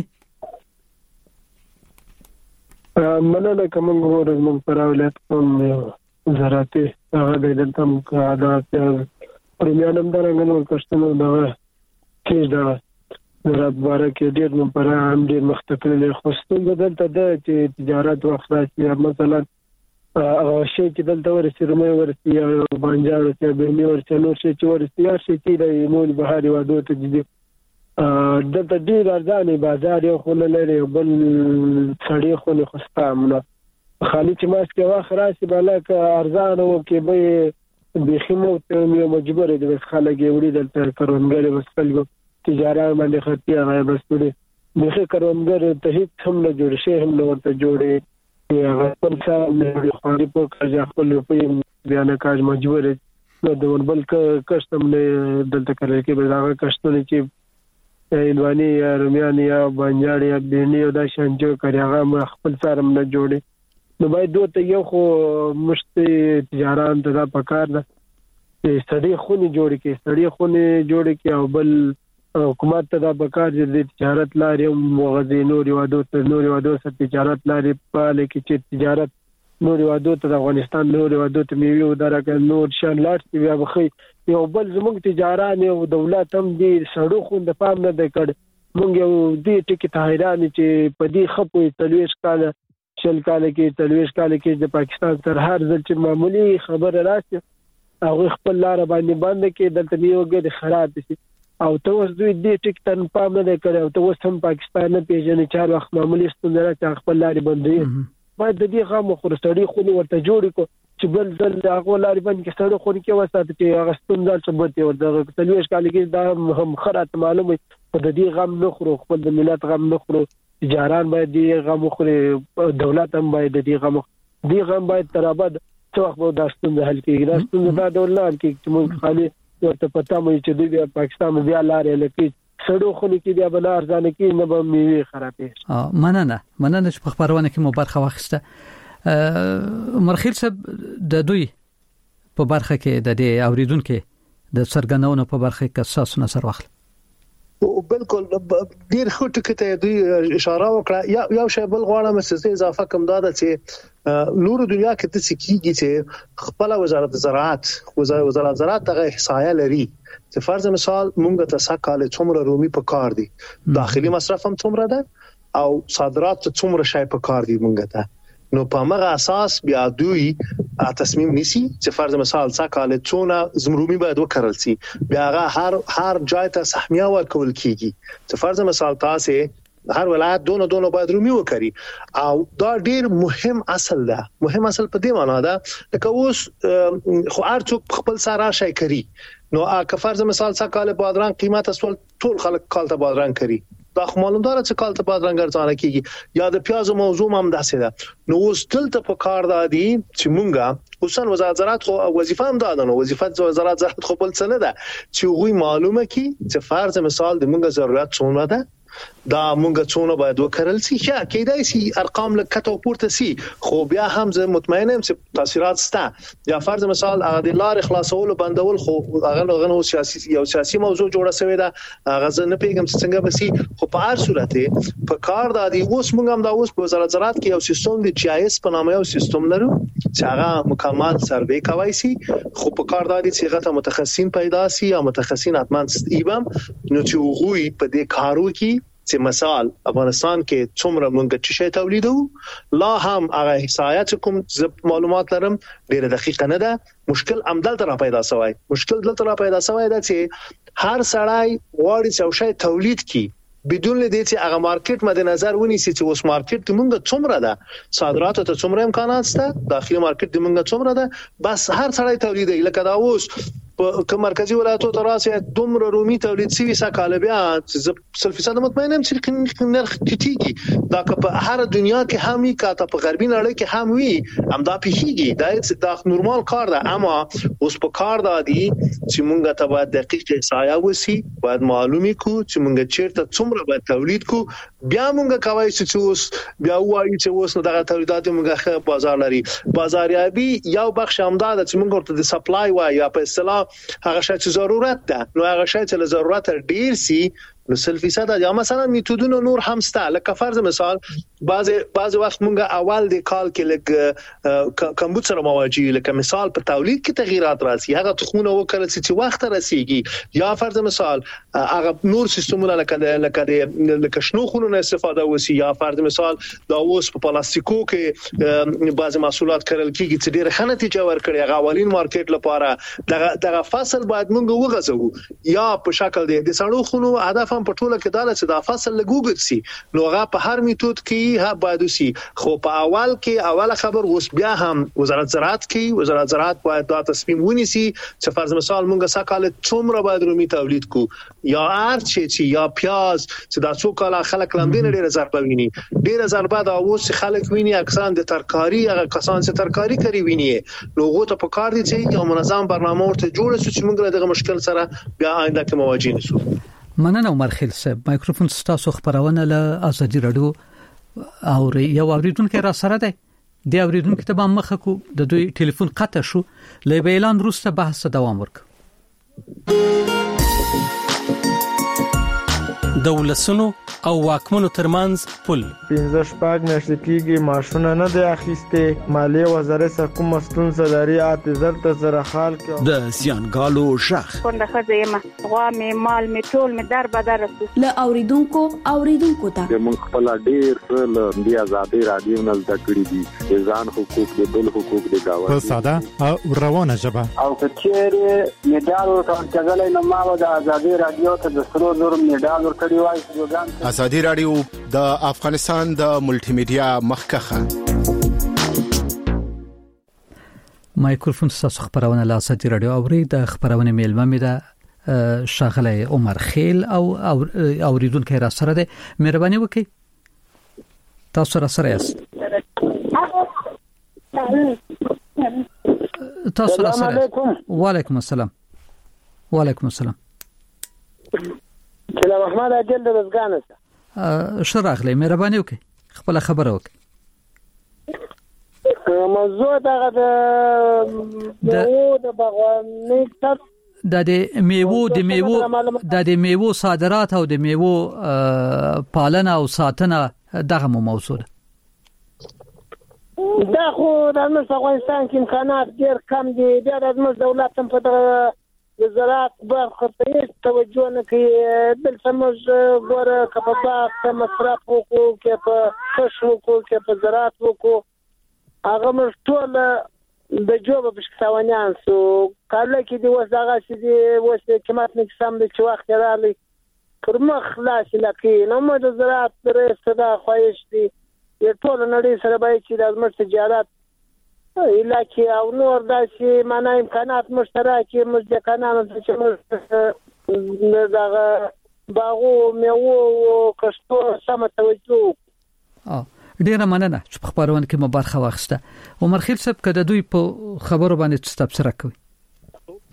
مننه کوم ورځ مون پراولت کوم زراعتي هغه د دلته مقاعدات پرمیانم درنګ نو کښتنو دا کیږي دا زراعت بارکه ډیر مون پر هم ډیر مختلف خوستون بدلته د تجارت وخت راځي مثلا او شي چې دلته ورسې رومي ورسې یا بانجار ورسې بهمي ورسې نور شي چې ورسې یا شي چې د مول بهاري وادو ته دي دلته ډیر ارزانه بازار یو خل لري بل سړی خو نه خستامنه خالي چې ماس کې واخ راشي بالک ارزانه او کې به بخمو ته مجبور دي بس خلک وړي دلته کارونګر وسلګو تجارت باندې خرڅي هغه بس وړي دغه کارونګر ته هیڅ هم نه جوړ شي هم نه ورته جوړي یا خپل څه خاري په کاج خپل په بیان کاج مجبور نو د وربل کسٹم نه دلته کړی کې به دا کسٹونه چې ایلوانی یا رومیانی یا بانجار یا بینی او دا شانجو کړی هغه خپل سره نه جوړي نو باید دوی ته یو خو مشت تجاران ته دا پکار ده چې سړي خوني جوړي کې سړي خوني جوړي کې او بل حکومت ته دا پکار دي تجارت لاري موغزي نور وادو ته نور وادو سره تجارت لاري په لکه چې تجارت نور وادو ته افغانستان نور وادو ته میوه درکه نور شان لاټ بیا بخي یو بل زموږ تجارت او دولت هم دي سړو خو د پام نه د کړ مونږ یو دې ټکی ته حیران چې په دې خپو تلويش کاله شل کاله کې تلويش کاله کې د پاکستان تر هر ځل چې معمولی خبره راشي هغه خپل لار باندې باندې کې دلته نیوګه خراب شي او ته اوس دوی دې ټیک تن پام نه کړو او ته اوس هم پاکستان نه پیژنې چې هر وخت معمولی ستونزه راځي خپل لاري بندوي باید د دې غو خورستړي خو ورته جوړ کو چې بل ځل هغه لاري باندې کې ستړي خو کې وساته چې هغه ستونزه ثبوت ورته تلويش کال کې دا هم خرات معلومه په دې غم نه خورو خپل د ملت غم نه خورو تجاران باید دې غم خوري دولت هم باید دې غم دې غم باید ترابد څو وخت د ستونزه حل کېږي دا ستونزه دا دولت کې چې موږ خالي ورته پتا مې چې دوی پاکستان بیا لارې لکه سړو خونی کې بیا بل ارزانه کې نه به میوه خرابې اه مننه مننه چې په خبرونه کې مو برخه واخیسته مرخیل صاحب د دوی په برخه کې د دې اوریدونکو د سرګنونو په برخه کې اساس نظر واخل او بالکل ډیر خو ټکه ته دوی اشاره وکړه یا یو شی بل غواړم چې اضافه کوم دا ده چې نور دنیا کې د سکیږي چې خپل وزارت زراعت وزارت زراعت دغه احصایه لري چې فرض مثال مونږ ته سکاله څومره رومي په کار دي داخلي مصرف هم څومره ده او صادرات څومره شای په کار دي مونږ ته نو په مغه اساس بیا دوی تصمیم نیسي چې فرض مثال سکاله څونه زمرومي باید وکړل سي بیا هر هر ځای ته سهمیه ورکول کیږي چې فرض مثال تاسو هر ولایت دونه دونه باید رومي وکړي او دا ډیر مهم اصل ده مهم اصل په دې معنی ده لکه اوس خو ارڅوک خپل سره شي کوي نو که فرض مثال سکاله بادرنګ قیمت اصل ټول خلک کال ته بادرنګ کوي دا خو معلوم ده چې کال ته بادرنګ ارزانه کیږي یا د پیاز موضوع هم داسې ده نو اوس دلته په کار دادي چې مونږه اوسن وزارت زراعت خو وظیفه هم ده نو وظیفه وزارت زراعت خو بل څه نه ده چې غوي معلومه کی چې فرض مثال د مونږه ضرورت څونه ده دا مونږ څونه باید وکړل سي یا کېدای سي ارقام لکه پورته سي خو بیا هم زه مطمئن یم چې تاثیرات سته یا فرض مثال هغه د لار خلاصول بندول خو هغه غنو سیاسي یو سیاسي موضوع جوړه شوې ده هغه زه نه پیګم څنګه بسي خو په هر صورت په کار د اوس مونږ هم دا اوس په وزارت زراعت کې یو سیستم د جی آی اس په نامه یو سیستم لرو چې هغه مکمل سروې کوي سي خو په کار د دې چې غته متخصصین پیدا سي یا متخصصین اتمن ایبم نو چې وغوي په دې کارو کې چې مثال افغانستان کې څومره مونږ چې شی تولیدو لا هم هغه احصایات کوم معلومات لرم ډیره دقیقه نه ده مشکل عمدل تر پیدا شوی مشکل دلته را پیدا شوی ده چې هر سړی واړی څو شی تولید کی بدون دې چې هغه مارکیټ مد نظر ونیسي چې اوس مارکیټ د مونږ څومره ده صادرات ته څومره امکانات شته داخلي مارکیټ د مونږ څومره ده بس هر سړی تولیدي لکه دا اوس په مرکزی ولایتو تراسه دومره رومي تولید سوي سکاله بیا صرف فیصد مطمئنم چې نرخ ټیټیږي دا په هر دنیا کې همي کاته په غربي نړۍ کې هم وي هم دا پیښیږي دا د نورمال کار ده اما اوس په کار ده دي چې مونږ ته باید دقیق احصایه وسی باید معلومي کو چې مونږ چیرته څومره باید تولید کو بیا مونږ کوي چې اوس بیا وایي چې اوس نه دغه تولیدات مونږه بازار لري بازاریابي یو بخش همدار چې مونږ ورته د سپلای وایي یا په اصطلاح هغه شی چې ضرورت ده نو هغه شی چې ضرورت ډیر سي نو سل فیصد یا مثلا میتودونه نور هم سته لکه فرض مثال بعض بعض وخت مونږه اول د کال کې لګ کمبود سره مواجهه لکه مثال په تولید کې تغیرات راځي هغه تخمونه وکړل چې وخت رسیږي یا فرض مثال هغه نور سیستمونه لکه لکه لکه شنو خونونه استفاده وسی یا فرض مثال دا اوس په پلاستیکو کې بعض محصولات کړل کیږي چې ډیره ښه نتیجه ورکړي هغه اولین مارکیټ لپاره دغه دغه فصل باید مونږ وغځو یا په شکل د سړو خونو هدف په ټوله کې دا چې دا فصل لګوګت سي نو هغه په هر میتود کې ها باید سي خو په اول کې اوله خبر اوس بیا هم وزارت زراعت کې وزارت زراعت باید دا تصمیم ونیسي چې فرض مثال مونږه سکاله څومره باید رومي تولید کو یا ارچ چې یا پیاز چې دا څو کاله خلک لاندې ډیره ضربه ویني ډیره ضربه دا اوس خلک ویني اکثرا د ترکاری هغه کسان چې ترکاری کوي ویني نو غو ته په کار دي چې یو منظم برنامه ورته جوړ شي چې موږ دغه مشکل سره بیا آینده کې مواجه نشو مننه عمر خیل صاحب مایکروفون ستاسو خبرونه له ازادي رادیو او یو اوریدونکو را سره ده د اوریدونکو ته به مخه کو د دوی ټلیفون قطع شو له اعلان وروسته بحث دوام ورک دولسونو او واکمنو ترمنځ پل پنځه شپږ میاشتې کېږي معاشونه نه دی اخیسته مالیه وزارت کوم ستونزه لري اعتذار ته زره خال کې د سیانګالو شخ څنګه خزیمه غوا می مال می ټول می در بدر له اوریدونکو اوریدونکو ته موږ خپل ډیر له بیا آزادي رادیو نه زده کړی دي ځان حقوق د بل حقوق د گاوه په ساده او روانه ژبه او کچېره میډال ورته ځګلې نو ما و د آزادي رادیو ته د سرو نور میډال ورکړی وای ازادي رادیو د افغانستان د ملټي میډیا مخکخه مایکروفون ستاسو خبرونه له ازادي رادیو اوري د خبرونه میلمه مې ده شاغله عمر خیل او اوریدونکو را سره ده مهرباني وکړئ تاسو را سره یاست تاسو را سره وعلیکم السلام وعلیکم السلام سلام احمد اجل د وزګانسته شراغله مهرباني وکړئ خپل خبره وکړئ موضوع دغه د میوو د باغوانۍ د د میوو د میوو د د میوو صادرات او د میوو پالنه او ساتنه دغه موضوع ده دا خو د افغانستان کې امکانات ډېر کم دي بیا د دولت هم په دغه د زراعت برخه ته هیڅ توجه نه کوي دلته موږ ګوره که په باغ کې مصرف وکړو که په کښت وکړو که په زراعت وکړو هغه موږ ټول د جوبه پشکتاوانیان سو کارله کې دي اوس دغسې دي اوس قیمت نه کیسه هم دی چې وخت یې راغلی پر مخ خلاصې لکې نو موږ د زراعت رئیس ته دا خواهش دی د ټوله نړۍ سره باید چې دا زموږ تجارت علاقې او نور داسې معنا امکانات مشترکې موږ د کانانو ته چې موږ دغه باغو میوو او کښتو سمه توجه وکړو ډیره مننه چې په خبرونه کې مو برخه واخیسته عمر خیل صاحب که د دوی په خبرو باندې تبصره کوي بالکل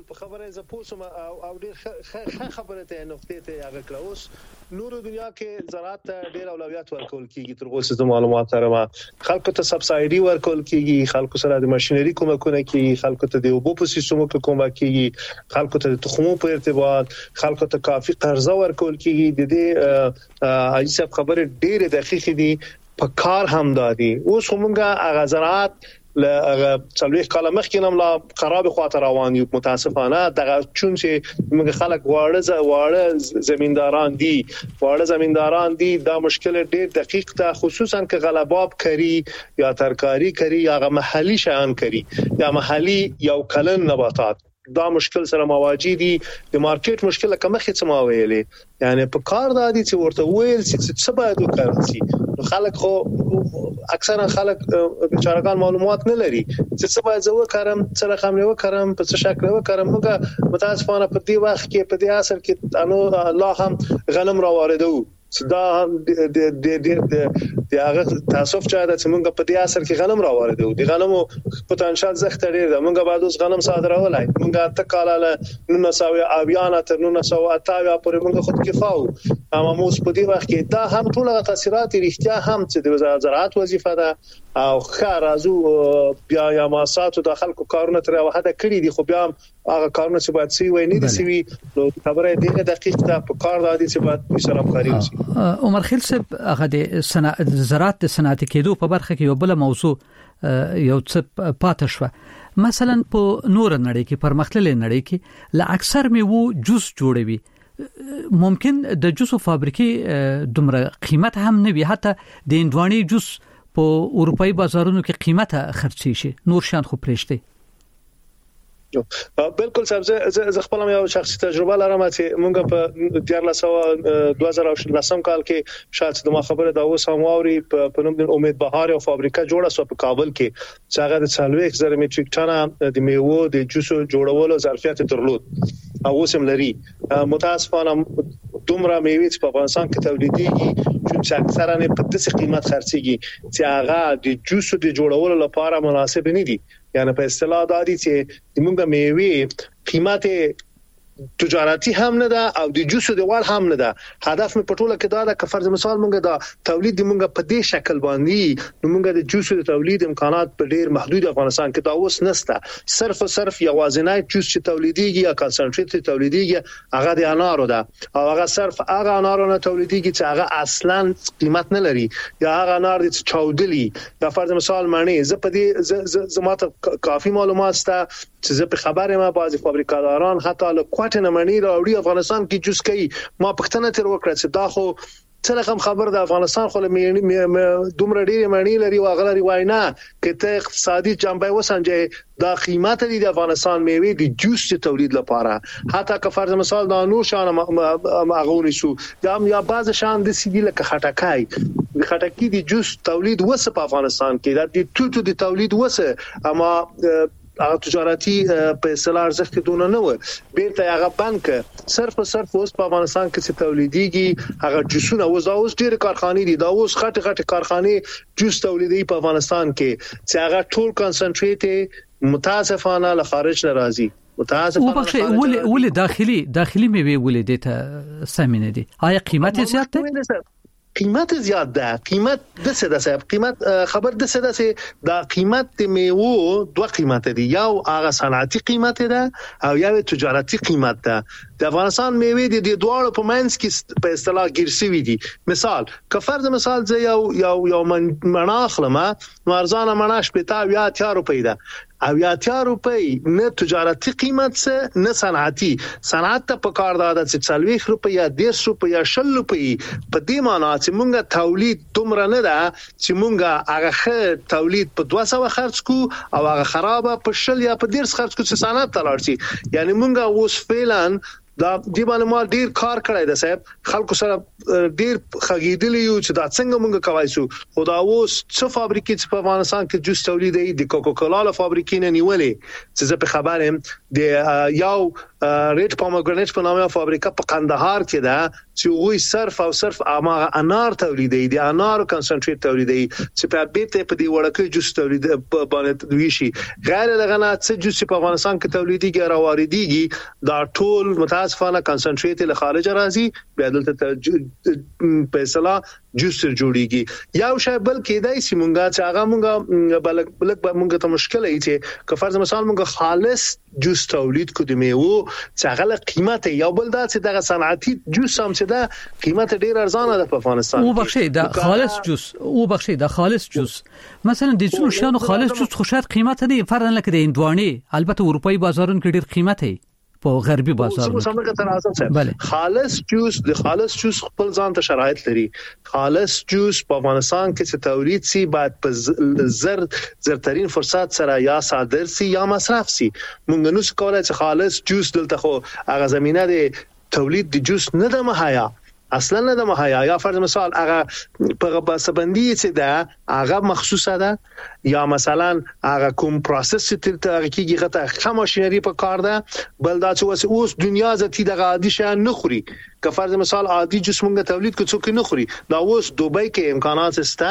په خبره ز پوسم او ډیر ښه خبره ته نقطې ته هغه کلاوس نور دنیا کې زراعت ډیر اولویت ورکول کیږي تر اوسه د معلومات سره خلکو ته سبسایډي ورکول کیږي خلکو سره د ماشينري کومکونه کیږي خلکو ته د اوبو په سیستمو کې کومک کیږي خلکو ته د تخمو په ارتباط خلکو ته کافي قرضه ورکول کیږي د دې ایسب خبره ډیر دقیق دي په کار هم دادي اوس همغه هغه زراعت له څلويخ کاله مخکې نم لا خراب خاطر روان یو متاسفانه دغه چون چې موږ خلک واړه واړه زمینداران دي واړه زمینداران دي دا مشکل ډیر دقیق ته خصوصا که غلباب کری یا ترکاری کری یا محلي شیان کری یا محلي یو کلن نباتات دا مشکل سره مواجه دي د مارکیټ مشکل کومه څه ما ویلې یعنی په کار د دي چې ورته ویل چې څه باید وکړي خلک خو اکثرا خلک بیچارهګان معلومات نه لري چې څه باید زه وکړم څه رقم یې وکړم په څه شکل وکړم موږ متاسفانه په دې وخت کې په دې اثر کې انو الله هم غنم را واردو دا د د د د هغه تاسف چا د څنګه په دې اثر کې غنم را واردو د غنمو پوتانشل زخت لري دا موږ بعد اوس غنم صادرولای موږ ته کاله نو نساوي اویانا تر نو نساوي اتاوي پر موږ خود کفاو اما موږ په دې وخت کې دا هم ټول تاثیرات لري هم چې د زراعت وظیفه ده او خارازو بیا یا ماساتو د خلکو کارونه تر وحده کړی دي خو بیا هغه کارونه چې باید سی وای نه دي سی نو خبره دې دقیق ته په کار دادي چې باید سره همکاري وشي عمر خیل صاحب هغه د صنعت زراعت د صنعت کېدو په برخه کې یو بل موضوع یو څه پاتې شو مثلا په نور نړۍ کې پرمختللې نړۍ کې لا اکثر میوه جوس جوړوي ممکن د جوسو فابریکې دومره قیمت هم نه وي حتی د اندواني جوس په اروپאי بازارونو کې قیمت خرڅي شي نور شان خو پرېشته بالکل صاحب زه خپل یو شخصي تجربه لرم چې مونږ په دیار لسو دوه زره لسم کال کې شاید د ما خبره دا اوس هم واوري په نوم د امید بهار او فابریکه جوړه سو په کابل کې چې هغه د څلويخ زره میټریک ټنه د میوه د جوسو جوړولو ظرفیت درلود او اوس هم لري متاسفانه دومره میوه په افغانستان کې تولیدېږي چې اکثرا په داسې قیمت خرڅيږي چې هغه د جوسو د جوړولو لپاره مناسب نه دي یعنی په اصطلاح دا دي چې موږ میوه قیمت تجارتي هم نه ده او د جوسو د وال هم نه ده هدف مې پټوله کې دا ده که فرض مثال موږ دا تولید موږ په دې شکل باندې نو موږ د جوسو د تولید امکانات په ډیر محدود افغانستان کې دا اوس نشته صرف صرف یوازینی جوس چې تولیديږي یا کنسنټریټ تولیديږي هغه د انارو ده او هغه صرف هغه انارو نه تولیديږي چې هغه اصلا قیمت نه لري یا هغه انار چې چاودلی دا فرض مثال معنی زه په دې زماته کافي معلومات سته چې زه په خبره ما بعضی فابریکاداران حتی له کوټه منی راوړي افغانستان کې جوس کوي ما پښتنه تر وکړه چې دا خو څه رقم خبر د افغانستان خو دومره ډیره معنی لري واغلري واینا کته اقتصادي جنبه وسنجه دا قیمت دي د افغانستان میوه د جوس تولید لپاره حتی که فرض مثال د نور شان مغونی شو یا بعض شان د سیدی لکه خټکای خټکی د جوس تولید وسه په افغانستان کې د توتو د تولید وسه اما هغه تجارتي په اصطلاح ارزښت دونه نه و بیرته هغه بانک صرف صرف اوس په افغانستان کې چې تولیديږي هغه جوسونه اوس اوس ډېر کارخانې دي دا اوس غټ غټ کارخانې جوس تولیدي په افغانستان کې چې هغه ټول کنسنټریټ متاسفانه له خارج نه راځي متاسفانه وبخښه ولې ولې داخلي داخلي میوه ولې دته سمینه دي آیا قیمت زیات دی قیمت زیات ده قیمت د څه ده صاحب قیمت خبر د څه ده چې دا قیمت د میوه دوه قیمت دي یو هغه صنعتي قیمت ده او یو تجارتي قیمت ده د افغانستان میوه د دې دوه په منځ کې په اصطلاح ګرځوي دي مثال که فرض مثال زه یو یو یو مناخلمه ارزانه مناش په تا یا اتیا روپۍ ده او یا اتیا روپۍ نه تجارتي قیمت څه نه صنعتي صنعت ته په کار داده چې څلويخ روپۍ یا ډېر روپۍ یا شل روپۍ په دې معنی چې مونږه تولید دومره نه ده چې مونږه هغه تولید په دوه سوه خرڅ کو او هغه خرابه په شل یا په ډېر خرڅ کو چې صنعت ته لاړ شي یعنی مونږه اوس فعلا دا دی باندې ما ډیر کار کړی دا صاحب خلکو سره ډیر خګیدلی یو چې دا څنګه مونږ کوي سو خدا اوس څه فابریکې په افغانستان کې جوس تولیدوي د کوکاکولا له فابریکې نه نیولې چې زه په خبرم د یو ریډ پومګرانټ په نامه فابریکه په قندهار کې ده چې وی صرف او صرف امغه انار تولیدوي د انار کنسنټریټ تولیدوي چې په بیت په دی وړکه جوس تولید باندې دوی شي غیر دغه نه چې جوس په افغانستان کې تولیديږي را واردېږي دا ټول متاسفانه کنسنټریټ له خارج راځي بیا دلته فیصله جوس تر جوړیږي یو شی بل کېدای سي مونږه چې هغه مونږه بلک بلک مونږه ته مشکل ای چې که فرض مثال مونږه خالص جوس تولید کو د میوه چې هغه قیمت یو بل دا چې دغه صنعتي جوس هم چې دا قیمت ډیر ارزانه ده په افغانستان او بخښي دا خالص جوس او بخښي دا خالص جوس مثلا د څو شانو خالص جوس خو شاید قیمت دی فرض نه کړي اندواني البته اروپאי بازارونو کې ډیر قیمت دی په غربي بازارونو خالص جوس د خالص جوس خپل ځان ته شرایط لري خالص جوس په افغانستان کې چې تولید سي باید په زر زرترین فرصت سره یا صادر سي یا مصرف سي مونږ نو څه کولای چې خالص جوس دلته خو هغه زمينه د تولید د جوس نه د مهیا اصلا نه د مهیا یا فرض مثال هغه په بسبندي چې دا هغه مخصوصه ده یا مثلا هغه کوم پروسس چې ته کیږي غته خام ماشينري په کار ده بل دا چې اوس دنیا زتی د عادي شان نه خوري که فرض مثال عادي جوس مونږ تولید کو څوک نه خوري دا اوس دوبۍ کې امکانات سته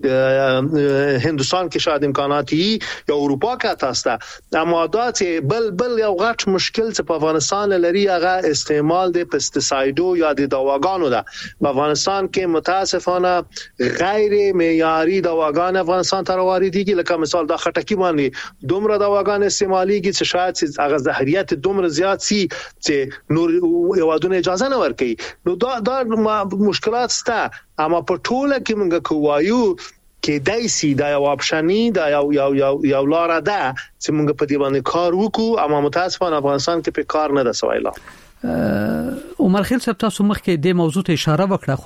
هندوستان کې شاید امکانات وي یا اروپا کې تاسو اما دا چې بل بل یو غټ مشکل چې په افغانستان لري هغه استعمال د پیسټیسایډو یا د دواګانو ده په افغانستان کې متاسفانه غیر معیاري دواګان افغانستان ته واردېږي لکه مثال د خټکی باندې دومره دواګان استعماليږي چې شاید هغه زهريات دومره زیات سي چې نور یوادونه اجازه نه ورکړي نو دا دا مشکلات سته اما په ټوله کې موږ کوایو کې دایسي دا یو اپشنی دا یو یو یو یو لار ده چې موږ په دې باندې کار وکړو اما متاسفانه افغانستان کې په کار نه ده سوایلا عمر خیل صاحب تاسو مخکې د موضوع ته اشاره وکړه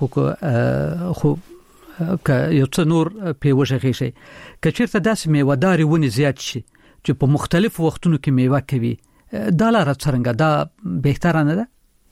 خو خو ک یو څه نور په وجهه شي کچیرته داسې میوهداري ونی زیات شي چې په مختلفو وختونو کې میوه کوي دا لاره څنګه دا بهتره نه ده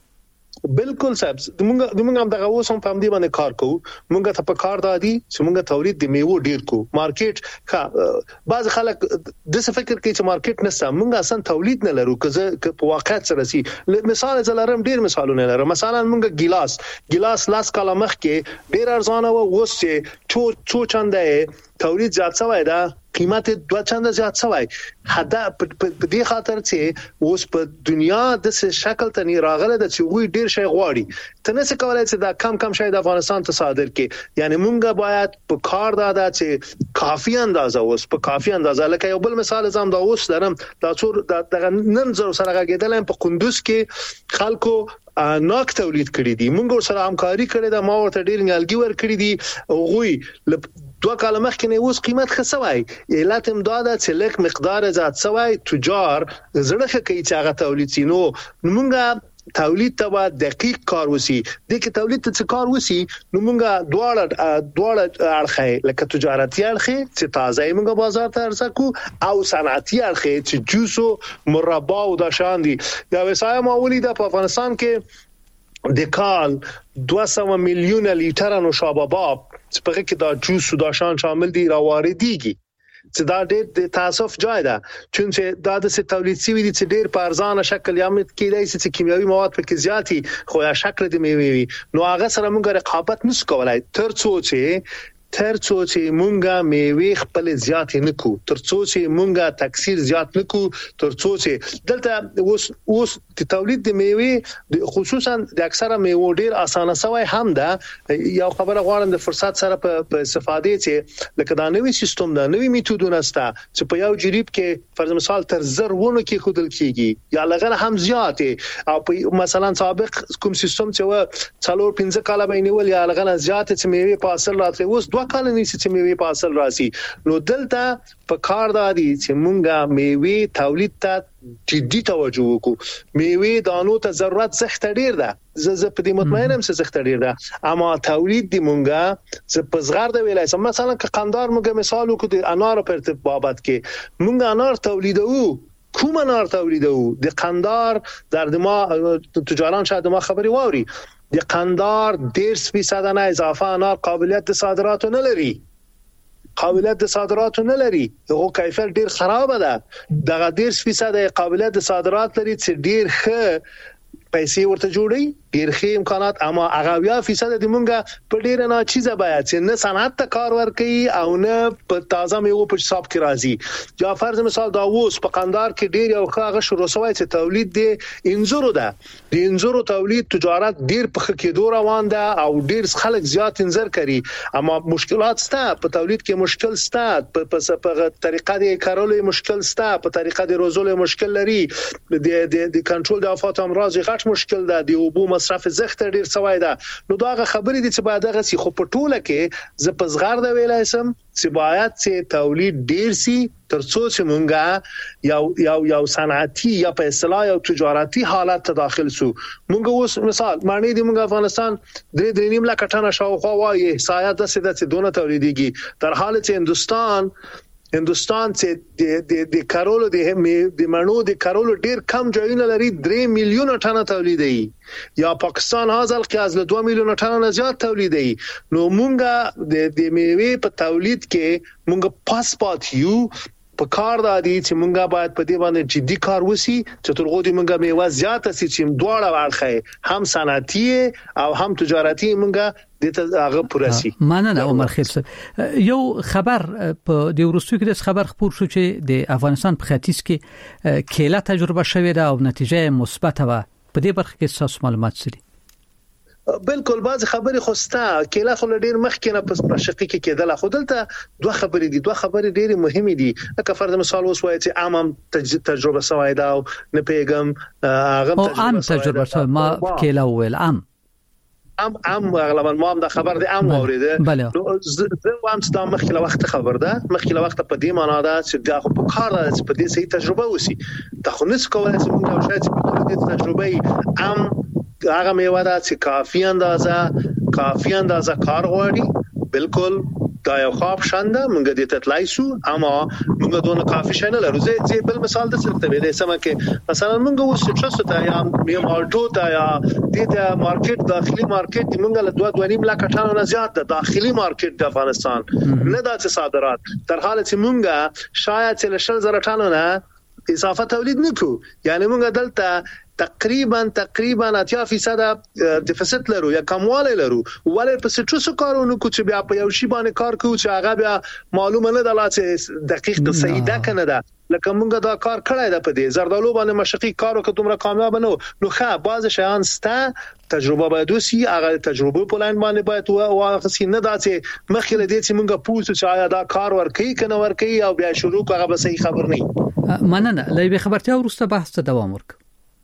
بالکل صاحب موږ موږ هم دغه اوس هم په دې باندې کار کوو موږ ته په کار دادي چې موږ تولید د میوه ډیر کو مارکیټ ښه بعض خلک د څه فکر کوي چې مارکیټ نشته موږ اصلا تولید نه لرو که په واقعیت سره سي مثال زلرم ډیر مثالونه لرم مثلا موږ ګلاس ګلاس لاس کاله مخ کې ډیر ارزانه و اوس چې څو څو چنده تولید زیات شوی دا قیمت دوه چنده زیات شوی حدا په دې خاطر چې اوس په دنیا د شکل تنی راغله د چې وی ډیر شي غواړي ته نه څه کولای چې دا کم کم شي د افغانستان ته صادر کې یعنی مونږه باید په کار دادا چې کافي اندازه اوس په کافي اندازه لکه یو بل مثال زم دا اوس درم دا څور د نن زر سره غېدل په قندوز کې خلکو ناک تولید کړی دي مونږ سره همکاري کړې ده ما ورته ډیر نیالګي ور کړی دي غوي دوه کاله مخکې نه اوس قیمت خسوي علت امداد چې لک مقدار زیات سوي تجار زړه کوي چې هغه تولید سينو مونږه تولید ته با دقیق کار وسی د کې تولید ته کار وسی نو مونږه دواړه دواړه اړخه لکه تجارتي اړخه چې تازه مونږه بازار ته ارسکو او صنعتي اړخه چې جوسو مربا او د شان دي دا وسایه معمولی د افغانستان کې د کال دوه سوه میلیون لیټر نوشابه باب چې په کې دا جوس او دا شان شامل دي را واردېږي چې دا ډېر تاسف جای ده چې دا د تولید سوي دي چې ډېر په ارزانه شکل یا مت کېدای چې کیمیاوي مواد پکې زیاتی خو یا شکل د میوي نو هغه سره موږ رقابت نشو کولای تر څو چې تر څو چې مونږه میوه خپل زیات نه کو تر څو چې مونږه تکثیر زیات نه کو تر څو چې دلته اوس اوس د تولید د میوه خصوصا د اکثره میوه ډیر اسانه سوی هم ده یو خبره غواړم د فرصت سره په استفاده چې لکه دا نوې سیستم دا نوې میتودونه ستا چې په یو جریب کې فرض مثال تر زر ونه کې خودل کیږي یا لغه هم زیات او په مثلا سابق کوم سیستم چې و څلور پنځه کاله بینول یا لغه زیات چې میوه په اصل راځي اوس کال نه چې میوه په اصل راسي نو دلته په کار دادي چې مونږه میوه تولید ته جدي توجه وکړو میوه دانو ته ضرورت زخت ډیر ده زه زه په دې مطمئنم چې زخت ډیر ده اما تولید دی مونږه ز پزغار د ویلای مثلا که قندار مونږه مثال وکړو د انار په بابت کې مونږه انار تولیدو کوم انار تولیدو د قندهار در ما تجاران شاید ما خبري ووري د قندهار ډیر فیصد نه اضافه انار قابلیت د صادراتو نه لري قابلیت د صادراتو نه لري هغه کیفیت ډیر خراب ده دغه ډیر فیصد قابلیت د صادرات لري چې ډیر ښه پیسې ورته جوړي ډیر ښه امکانات اما هغه بیا فیصد د مونږه په ډیر نه چیزه باید چې نه صنعت ته کار ورکړي او نه په تازه میوه په حساب کې راځي یا فرض مثال دا اوس په قندهار کې ډیر یو ښه شروع شوی چې تولید دی انځورو ده د انځورو تولید تجارت ډیر په کې روان ده او ډیر خلک زیات انځر کوي اما مشکلات سته په تولید کې مشکل سته په په طریقه د کارولو مشکل سته په طریقه د روزولو مشکل لري د د کنټرول د افات امراض غټ مشکل ده د اوبو مصرف زخت ډیر سوای ده نو دا خبرې دي چې باید هغه سي خو په ټوله کې ز پزغار د ویلای سم چې باید چې تولید ډیر سي ترڅو چې مونږه یو یو یو صنعتي یا په اصطلاح یو تجارتي حالت ته داخل سو مونږ اوس مثال معنی دی مونږ افغانستان درې درې نیم لک ټنه شاوخوا وایي سایه د سده چې دونه تولیديږي در حال چې هندستان هندستان چې د د د کارولو د د مڼو د کارولو ډیر کم ځایونه لري درې میلیون ټنه تولیدي یا پاکستان هاذل کې از له دوه میلیون ټنه زیات تولیدي نو مونږه د د میوه په تولید کې مونږ پاس پات یو په کار د دي چې مونږه باید په دې باندې جدي کار وسی چې ترغو دي مونږه میوه زیاته سي چې دواړه ورخه هم صنعتي او هم تجارتي مونږه دته هغه پرسي مننه عمر خیل صاحب یو خبر په د ورستو کې د خبر خبر شو چې د افغانستان په ختیځ کې کېله تجربه شوې ده او نتیجه مثبت و په دې برخه کې تاسو معلومات سړي بالکل بعض خبرې خوسته کېله خو ډیر مخکې نه پس پرشقي کې کېدل خو دلته دوه خبرې دي دوه خبرې ډېری مهمې دي لکه فرض مثال اوس وایي چې عام تجربه سوای دا نه پیغام هغه تجربه تجربه سوای ما کېله ویل عام ام ام غالبا ما هم د خبر د ام اوریده نو زه هم ستاسو مخکې له وخت خبر ده مخکې له وخت په دې معنا ده چې دا خو په کار ده چې په دې صحیح تجربه وسی دا خو نس کولای چې موږ او شاید په دې تجربه ام هغه میوه ده چې کافي اندازه کافي اندازه کار غواړي بالکل دا یو خواب شانده موږ دې ته تلایسو اما موږ دونه کافي شنه لرو زه بل مثال د سره ته ویلې سم کې مثلا موږ اوس څه ته یا مې مالټو ته یا د مارکیټ داخلي مارکیټ موږ له دوه دوه نیم لک ټانو نه زیات د داخلي مارکیټ د افغانستان نه د صادرات تر حاله چې موږ شاید چې لشل زره ټانو نه اضافه تولید نکو یعنی موږ دلته تقریبا تقریبا اتیا فیصد ډیفیسټ لرو یا کمواله لرو ولې په څه څه کارونه کو چې بیا په یو شی باندې کار کوو چې هغه بیا معلومه نه ده لا چې دقیق د سیده کنه ده لکه موږ دا کار کړی ده په دې زردالو باندې مشقي کار وکړو دومره کامیاب نه نو ښه بعض شیان سته تجربه باید وسی هغه تجربه په لاین باندې باید واخصي نه ده چې مخکې دې چې موږ پوښتنه چې آیا دا کار ورکي کنه ورکي او بیا شروع هغه به صحیح خبر نه مننه لای به خبرتیا ورسته بحث ته دوام ورک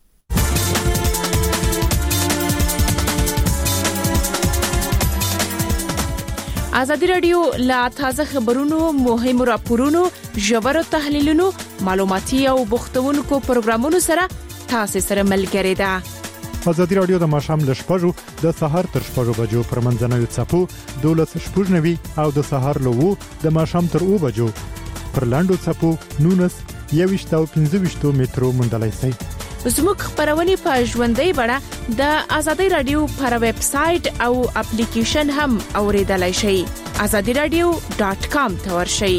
ازادي رادیو لا تازه خبرونو مهم راپورونو ژور تحلیلونو معلوماتي او بوختونکو پروګرامونو سره تاسو سره ملګری ده ازادي رادیو د ماشام له شپږو د سهار تر شپږو بجو پر منځنوي چپو دولس شپږنوي او د سهار له وو د ماشام تر او بجو پر لاندو چپو نونس یويشت او پنځه مترو مندلای سي زموږ خبرونه په ژوندۍ بڼه د ازادي رادیو پر ویب سټ او اپلیکیشن هم اوریدلای شئ azadi radio dot com ته ورشئ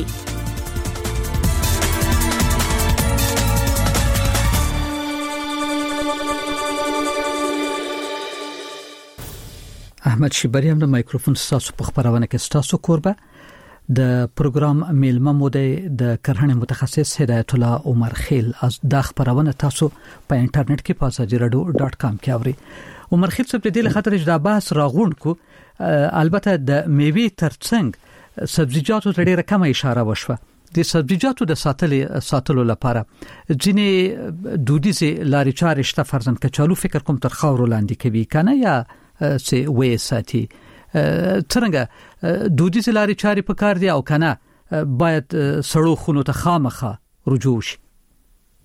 احمد شیبری هم د مایکروفون تاسو په خبرونه کې تاسو کوربه د پروګرام میلمه مودې د کرهنې متخصص هدایت الله عمر خیل از د خبرونه تاسو په انټرنیټ کې په azadi radio dot com کې اوري عمر خیل څه په دې خاطر چې د باس راغون کو البته د میوي ترڅنګ سبزیجاتو ته ډیره کمه اشاره وشوه د سبزیجاتو د ساتلې ساتلو لپاره ځینې دودیزه لارې چارې شته فرضاً کچالو فکر کوم تر خاور لاندې کوي کنه یا سي وې ساتي څنګه دودیزه لارې چارې په کار دي او کنه باید سړو خونو ته خامخه رجوع شي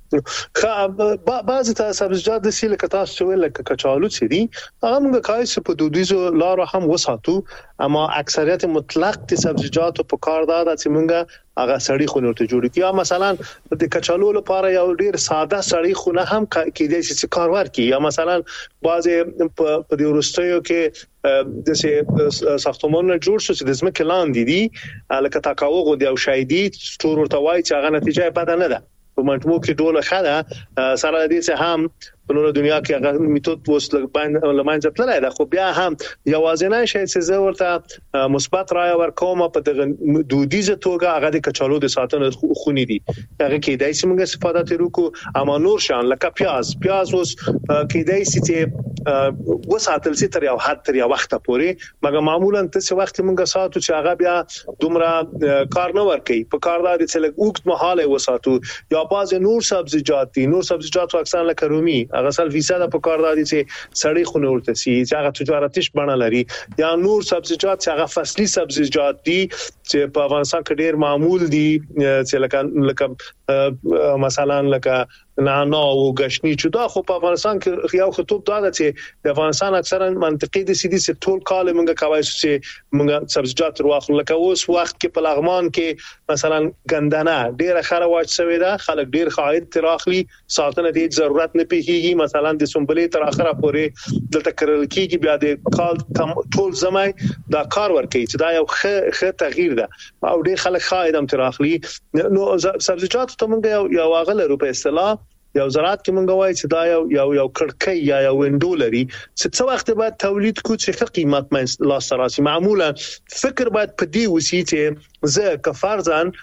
خا بعض ته سبزیجات د سیل کتا سویل لکه کچالو چې دي هغه موږ کای څه په دودیزو لارو هم وساتو اما اکثریت مطلق د سبزیجاتو په کار دا چې موږ هغه سړی خونه ته جوړ کړو. یا مثلا د کچالو لپاره یو ډیر ساده سړی خونه هم کېدای شي چې کار ورکړي. یا مثلا بعضې په د ورستیو کې د سه ساختمانونه جوړ شو چې د ځمکې لاندې دي لکه تاکاو غو دی او شایدي ستور ورته وای چې هغه نتیجه بد نه ده په منټمو کې ډول خاله سره دې چې هم په نور دنیا کې هغه میتود وسل باندې لمانځه تلای دا خو بیا هم یوازینی شی چې زه ورته مثبت رائے ورکوم په دغه دودیزه توګه هغه د کچالو د ساتنه خونی دي هغه کې دای چې موږ استفاده ترکو اما نور شان لکه پیاز پیاز اوس کې دای چې وساتل سي تر یو حد تر یو وخت پورې مګر معمولا ته وخت موږ ساتو چې هغه بیا دومره کار نه ورکي په کار دا چې لږ وخت مهاله وساتو. یا باز نور سبزیجات دي نور سبزیجات اکثر لکه رومي هغه سل فیصد په کار دادي چې سړی خونه ورته سي چې هغه تجارتیش بڼه لري. یا نور سبزیجات چې هغه فصلي سبزیجات دي چې په افغانستان کې ډیر معمول دي چې لکه لکه مثلا لکه نعناع او غشنی چې دا خو په افغانستان کې یو خطوب دا ده چې د افغانستان اکثرا منطقي دي سي دي چې ټول کال موږ کوي چې موږ سبزیجات واخلو. لکه اوس وخت کې په لغمان کې مثلا ګندنه ډیره خره واچ شوی ده خلک ډیر خاید تراخلی ساتنه دي ضرورت نه پیږي مثلا د سنبلې تر اخره پورې دلته کرل کیږي بیا د کال ټول زمای دا کار ورکوي چې دا یو ښه ښه تغییر ده او ډیر خلک خاید هم تراخلی. نو سبزیجات ته موږ یو واغله روپې اصطلاح یو زراعت کې مونږ وایي چې دا یو یو یو کړکۍ یا یو وینډو لري چې څو وخت بعد تولید کو چې ښه قیمت مې لاس راسي. معمولا فکر باید په دې وسی چې زه کفارزان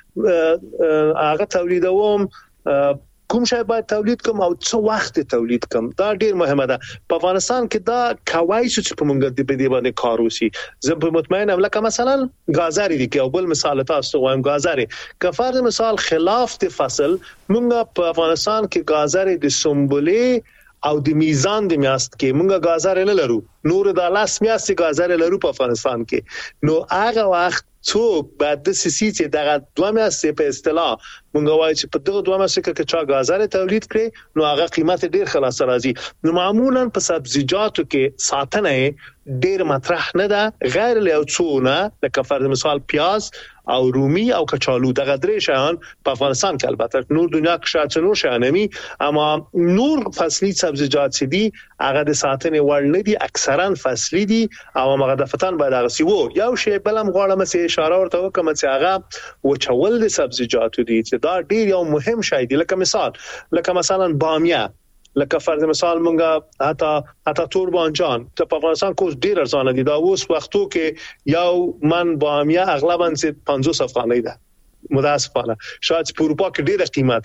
هغه تولیدوم کوم شی باید تولید کوم او څو وخت تولید کوم دا ډیر مهمه ده. په افغانستان کې دا کوي چې په مونږ د دې باندې کار وسی. زه په مطمئن ام لکه مثلا غازاری دي کې او بل مثال تاسو وایم غازاری کفار مثال خلاف د فصل مونږ په افغانستان کې غازاری د سنبلې او د میزان د میاست کې مونږ غازاری نه لرو نور د لاس میاست غازاری لرو په افغانستان کې. نو هغه وخت څوک بعد د سیسي چې دغه دوه میاشتې په اصطلاح مونږ وایي چې په دغه دوه میاشتې کې چا غازاره تولید کړي نو هغه قیمت ډیر خلاص راځي. نو معمولا په سبزیجاتو کې ساتنه ډیر مطرح نه ده غیر له څونه لکه فرض مثال پیاز او رومي او کچالو دغه درې شیان په افغانستان کې البته نور دنیا کې شاته نور شیان نمي اما نور فصلي سبزیجات چې دي هغه د ساتنې وړ نه دي اکثرا فصلي دي او هغه د فتن باید هغه سی وو یو شی بلم غواړم چې اشاره ورته وکم چې هغه وچول د سبزیجاتو دي چې دا ډیر یو مهم شی دی. لکه مثال لکه مثلا بامیه لکه فرض مثال مونږه حتی حتی تور بانجان ته په افغانستان کې ډیر ارزانه دي دا اوس وختو کې یو من بامیه اغلبا پنځوس افغانۍ ده متاسفانه شاید په اروپا کې ډیره قیمت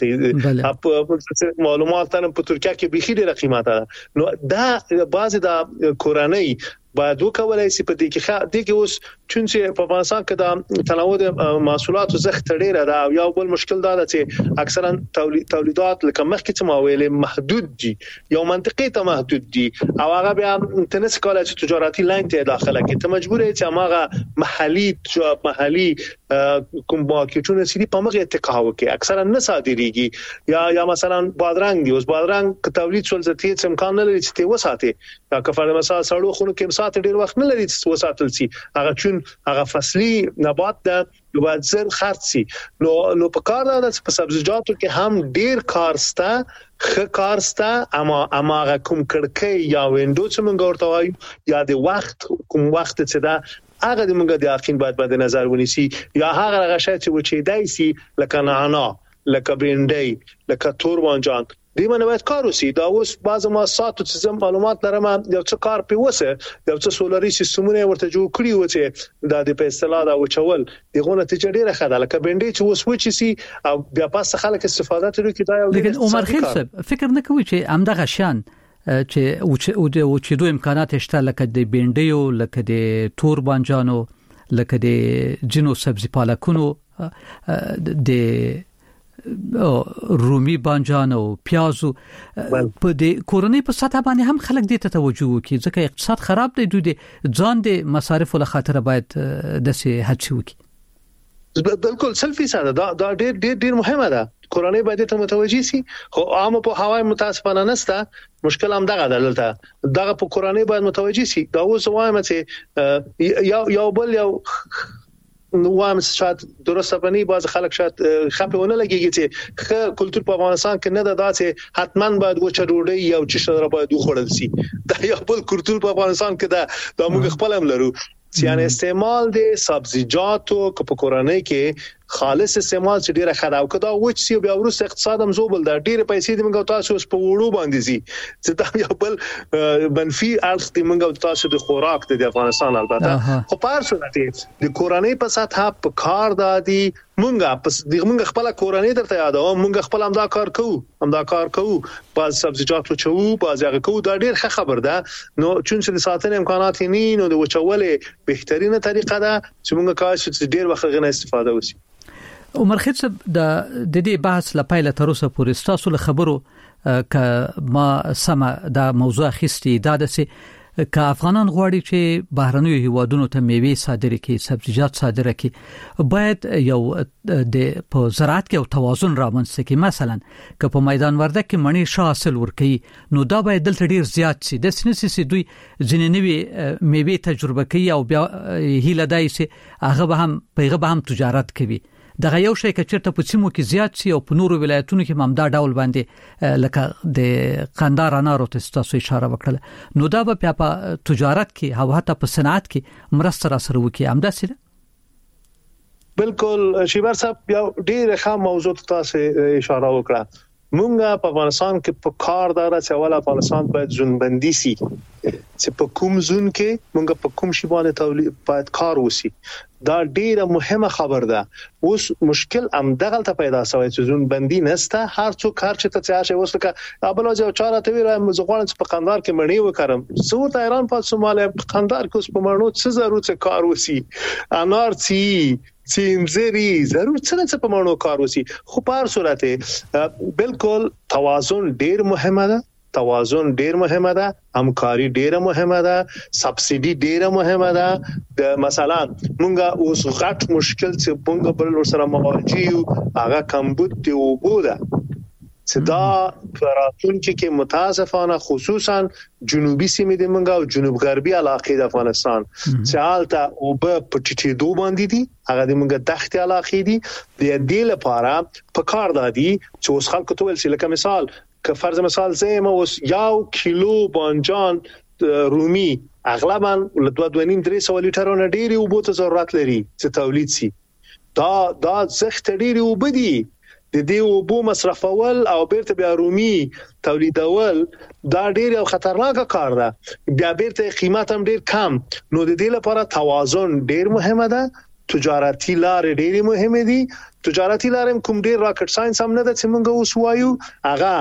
دی معلومات ترم په ترکیه کې به ډیره قیمت ده. نو دا بعضی د کورنۍ باید وکولای شي په دې کې د کې اوس چې په افغانستان کې د تنوع د محصولاتو زخت ډیره ده او یو بل مشکل دا ده چې اکثرا تولیدات لکه مخکې څه ما ویلې محدود دي یو منطقي ته محدود دي او هغه بیا تنس کولای چې تجارتي لاین ته داخله کې ته مجبور یې چې هغه محلي محلي کوم مارکیټونه سړي په مغه اتقاو کې اکثرا نه صادریږي یا یا مثلا بادرنګ دی اوس بادرنګ تولیدات ول ځتې امکان نه لري چې ته وساتې یا کفاره مثلا سړو خونو کې ډیر وخت نه لري چې وساتل سي هغه چون هغه فصلي نبات ده نو باید زر خرڅ سي. نو نو په کار ده چې په سبزیجاتو کې هم ډیر کارسته خ کارسته اما اما کوم کړکۍ یا وینډو چې موږ ورته وایو یا د وخت کوم وخت چې دا هغه د موږ د اخین باید باید نظر ونیسي یا هغه غشای چې و چې دای سي لکه نعناع لکه برنډي لکه تور بانجان دی باندې باید کار وسی. دا اوس بعض ما ساتو چې معلومات لرم یو څه کار په وسه یو څه سولري سیستمونه ورته جوړ کړی و چې دا د په اصطلاح دا وچول دغه نتیجه ډیره ښه ده لکه بنډي چې اوس وچی سي او بیا پاس خلک استفاده کوي کې دا یو لیکن عمر خیل صاحب فکر نه کوي چې همدغه شان چې او د چې دوه امکانات شته لکه د بنډیو لکه د تور بانجانو لکه د جنو سبزی پالکونو د رومي بانجان او پیازو په دې کورنۍ په سطح باندې هم خلک دې ته توجه وکړي ځکه اقتصاد خراب دی دوی د ځان د مصارف له خاطر باید د سه هڅه وکړي. بالکل سلفي ساده دا دا ډېر ډېر ډېر مهمه ده کورنۍ باید ته متوجي سي خو عام په هواي متاسفانه نسته مشکل هم دغه دلته دغه په کورنۍ باید متوجي سي دا اوس وایم چې یو یو بل یو نوام شاید درسته بني باز خلک شاید خپونه لګيږي چې خ کلچر په افغانستان کې نه د داسې حتماً باید و چډوډي یا چې شر باید وخوړل سي دا یو بل کلچر په افغانستان کې دا د موږ خپل هم لرو یعنی استعمال د سبزیجاتو په کورنۍ کې خالص استعمال چې ډیره خداو کدا وچ سی بیا ورس اقتصاد هم زوبل دا ډیره پیسې د منګو تاسو په وړو باندې سي چې دا یو بل منفي اړخ د منګو تاسو د خوراک د افغانستان البته خو پار شو د کورنۍ په سطح په کار دادي مونږه پس د مونږ خپل کورنۍ درته یادو مونږ خپل هم دا کار کوو هم دا کار کوو باز سبزیجاتو چوو باز هغه کوو دا ډیر ښه خبر ده نو چون چې د ساتنې امکانات نه نو د وچولې بهترینه طریقه ده چې مونږ کار چې ډیر وخت غنه استفاده وسی عمر خیت صاحب د د دې بحث لپاره تر اوسه پورې تاسو له خبرو ک ما سم د موضوع خستي دا د سي ک افغانان غواړي چې بهرنیو هیوادونو ته میوه صادره کړي سبزیجات صادره کړي باید یو د په زراعت کې او توازن رامنځته کړي مثلا ک په میدان ورده کې مڼې ښه حاصل ورکړي نو دا باید دلته ډیر زیات شي د سنسي سي دوی ځیننوي میوه تجربه کوي او بیا هیله دای سي هغه به هم پیغه به هم تجارت کوي دغه یو شی چې چرته په سیمو کې زیات سي او په نورو ولایتونو کې ممدا ډول باندې لکه د قندار انارو ته تاسو اشاره وکړه نو دا به په تجارت کې او حتی په صنعت کې مرسته سره وکي همدا سي بالکل شیبر صاحب یو ډیر ښه موضوع تاسو اشاره وکړه مونږه په افغانستان کې په کار دار چې اول افغانستان باید ځونبندي سي چې په کوم ځون کې مونږه په کوم شی باندې تولید باید کار وسی دا ډیره مهمه خبر ده اوس مشکل ام دغلت پیدا شوی چې ځونبندي نسته هر څوک کار چې ته چاشه وسکه ابل او چاره ته ویل مزغوان په قندار کې مړی وکړم زه ته ایران په سوماله په قندار کې اوس په مړنو څه ضرورت کار وسی انار چی چینزری ضرور څه څه په مړنو کار وسی خو په صورت بالکل توازن ډیر مهمه ده توازن ډیر مهمه ده همکاري ډیره مهمه ده سبسيډي ډیره مهمه ده د مثلا مونږه اوس غټ مشکل چې مونږ بل سره مواجه یو هغه کمبود دی او بوده صدا پراتون کې متاسفانه خصوصا جنوبي سیمې د مونږه او جنوب غربي علاقې د افغانستان چې حالت او په پټټي دو باندې دي هغه د مونږه تخت علاقې دي د دې لپاره په کار دادي چې اوس خلکو ته ول چې لکه مثال که فرض مثال زما اوس یو کیلو بانجان رومي اغلبا له دوه دوه نیم درې سو لیټرونه ډیری او بوته ضرورت لري چې تولید سي دا دا زخت ډیری او بدی د دې او بو مصرفول او بیرته بیا رومي تولیدول دا ډیر یو خطرناک کار ده بیا بیرته قیمت هم ډیر کم نو د دې لپاره توازن ډیر مهمه ده تجارتي لار ډیر مهمه دي تجارتي لار کوم ډیر راکټ ساينس هم نه ده چې موږ اوس وایو هغه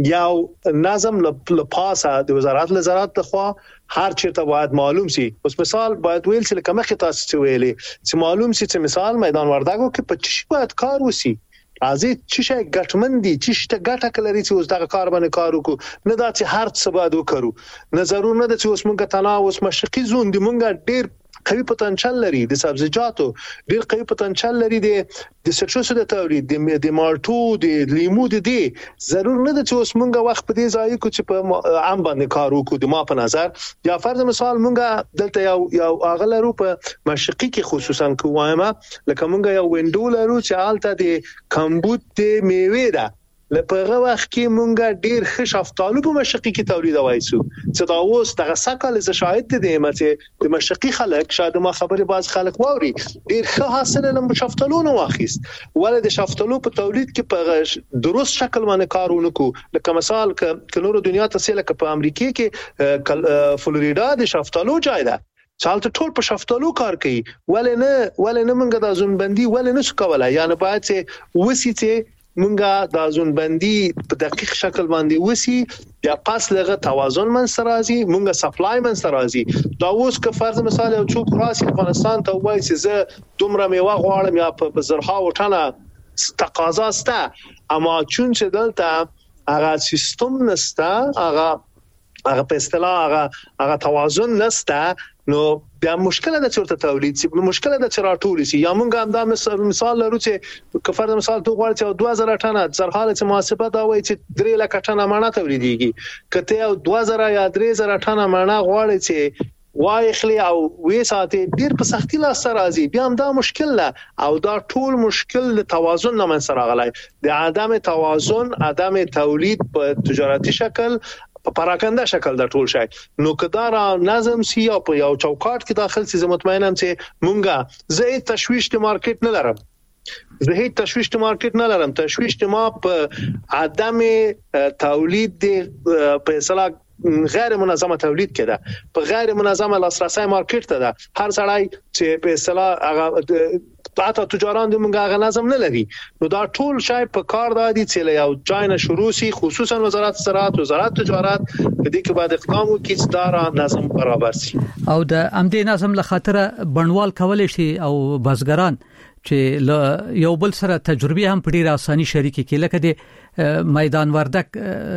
یو نظم لپاسه د وزارت لزارت تخوا هر چیرته باید معلوم سي اوس مثال باید ویل چې کومه خطه څه ویلې چې معلوم سي چې مثال میدان وردګو کې په چی باید کار وسی ازي چې شي ګټمن دي چې شته ګټه کلري چې اوس دغه کار باندې کار وکړو نه دا چې هر څه باید وکړو نه ضرور نه ده چې اوس مونږه تناوس مشرقي زون دي مونږه ډیر قوي پوتنشل لري د سبزیجاتو ډیر قوي پوتنشل لري د د سټروس د تولید د د مالټو د لیمو د دي ضرور نه ده چې اوس مونږه وخت په دې ځای کو چې په عام باندې کار وکړو د ما په نظر یا فرض مثال مونږه دلته یو یو اغلرو په مشرقي کې خصوصا کومه لکه مونږه یو وینډو لرو چې حالت د کمبود د میوه ده لپاره وخت کې مونږه ډیر ښه شفتالو په مشرقي کې تولید وایسو چې دا اوس دغه سکهاله ز شاهد دي چې د مشرقي خلک شاید ما خبري باز خلک ووري ډیر ښه حاصل لم شفتالو نو واخیست ولې د شفتالو په تولید کې په درست شکل باندې کارونه کو لکه مثال ک نورو دنیا ته سره ک په امریکا کې فلوریدا د شفتالو ځای ده چالت ټول په شفتالو کار کوي ولې نه ولې نه مونږه د ځونبندي ولې نه کوله یعنی باید چې وسیته مونږه د ځونبندي په دقیق شکل باندې وسی یا پاس لغه توازن من سرازي مونږه سپلای من سرازي دا اوس که فرض مثال یو څوک راسي افغانستان ته وایي چې زه دومره میوه غواړم یا په زرها وټنه تقاضا سته اما چون چې دلته هغه سیستم نسته هغه هغه په اصطلاح هغه هغه توازن نشته نو بیا مشکله ده چې ورته تولید سي مشکله ده چې راټول سي یا مونږ هم دا مثال لرو چې کفر مثال تو غواړي چې دوه زره ټنه زرحاله چې محاسبه دا وایي چې درې لک ټنه مڼه تولیديږي کته دوه زره یا درې زره ټنه مڼه غواړي چې وای خلی او وې ساتي ډیر په سختي لاس راځي بیا هم دا مشکل نه او دا ټول مشکل د توازن نه من سره غلای د عدم توازن عدم تولید په تجارتي شکل په پراکنده شکل د ټول شي نو کدار نظم سی او په یو چوکاټ کې داخل سي مطمئنم چې مونږه زه تشويش د مارکیټ نه لرم زه هیڅ تشويش د مارکیټ نه لرم تشويش ما په عدم تولید په اصطلاح غیر منظمه تولید کړه په غیر منظمه لاسرسي مارکیټ ته ده هر سړی چې په اصطلاح هغه تاسو تجاران د مونږه غ نظم نه لري نو دا ټول شای په کار دادي چې یو جاینه شروع سي خصوصا وزارت زراعت وزارت تجارت د دې کې بعد اقدام وکړي چې دا نظم برابر سي او د امدې نظم له خاطر بڼوال کولای شي او بازګران چې یو بل سره تجربه هم په ډیره اساني شریک کړي لکه د میدان وردک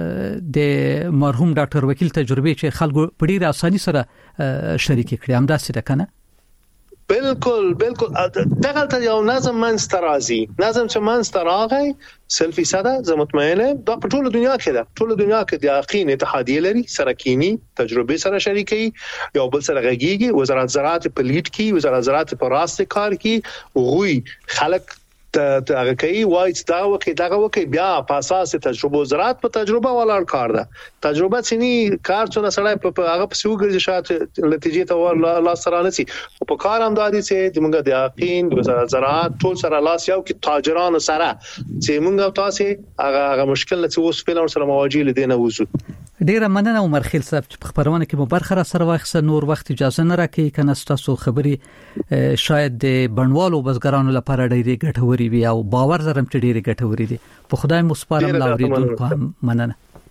د مرحوم ډاکټر وکیل تجربه چې خلکو په ډیره اساني سره شریک کړي هم دا څه ده کنه بالکل بالکل دغه ته یو نظم منسترازي نظم چې منستراغی سلفي ساده زه مطمئنه دا په ټول دنیا کې ده ټول دنیا کې د یقین اتحادیه لري سرکینی تجربه سره شریکي یو بل سره غږیږي وزارت زراعت په لیډ کې وزارت زراعت په راست کار کې غوي خلک ته هغه کوي وایي چې دا وکي دا وکي بیا په اساس تجربه زراعت په تجربه ولاړ کار ده تجربه چې کار څونه سړی په هغه په سوګرځي شاته نتیجې ته ور لاس سره نسی او په کار هم دادي چې د موږ د یقین وزارت زراعت ټول سره لاس یو کې تاجرانو سره چې موږ تاسو هغه هغه مشکل چې اوس فعلا سره مواجه لیدنه وځو ډیره مننه عمر خیل صاحب چې په خبرونه کې مو برخه را سره واخصه نور وخت اجازه نه راکې کنه تاسو خبري شاید د بڼوالو بزګرانو لپاره ډیره ګټوري وي او باور زرم چې ډیره ګټوري دي په خدای مو سپارم لاوریدونکو هم مننه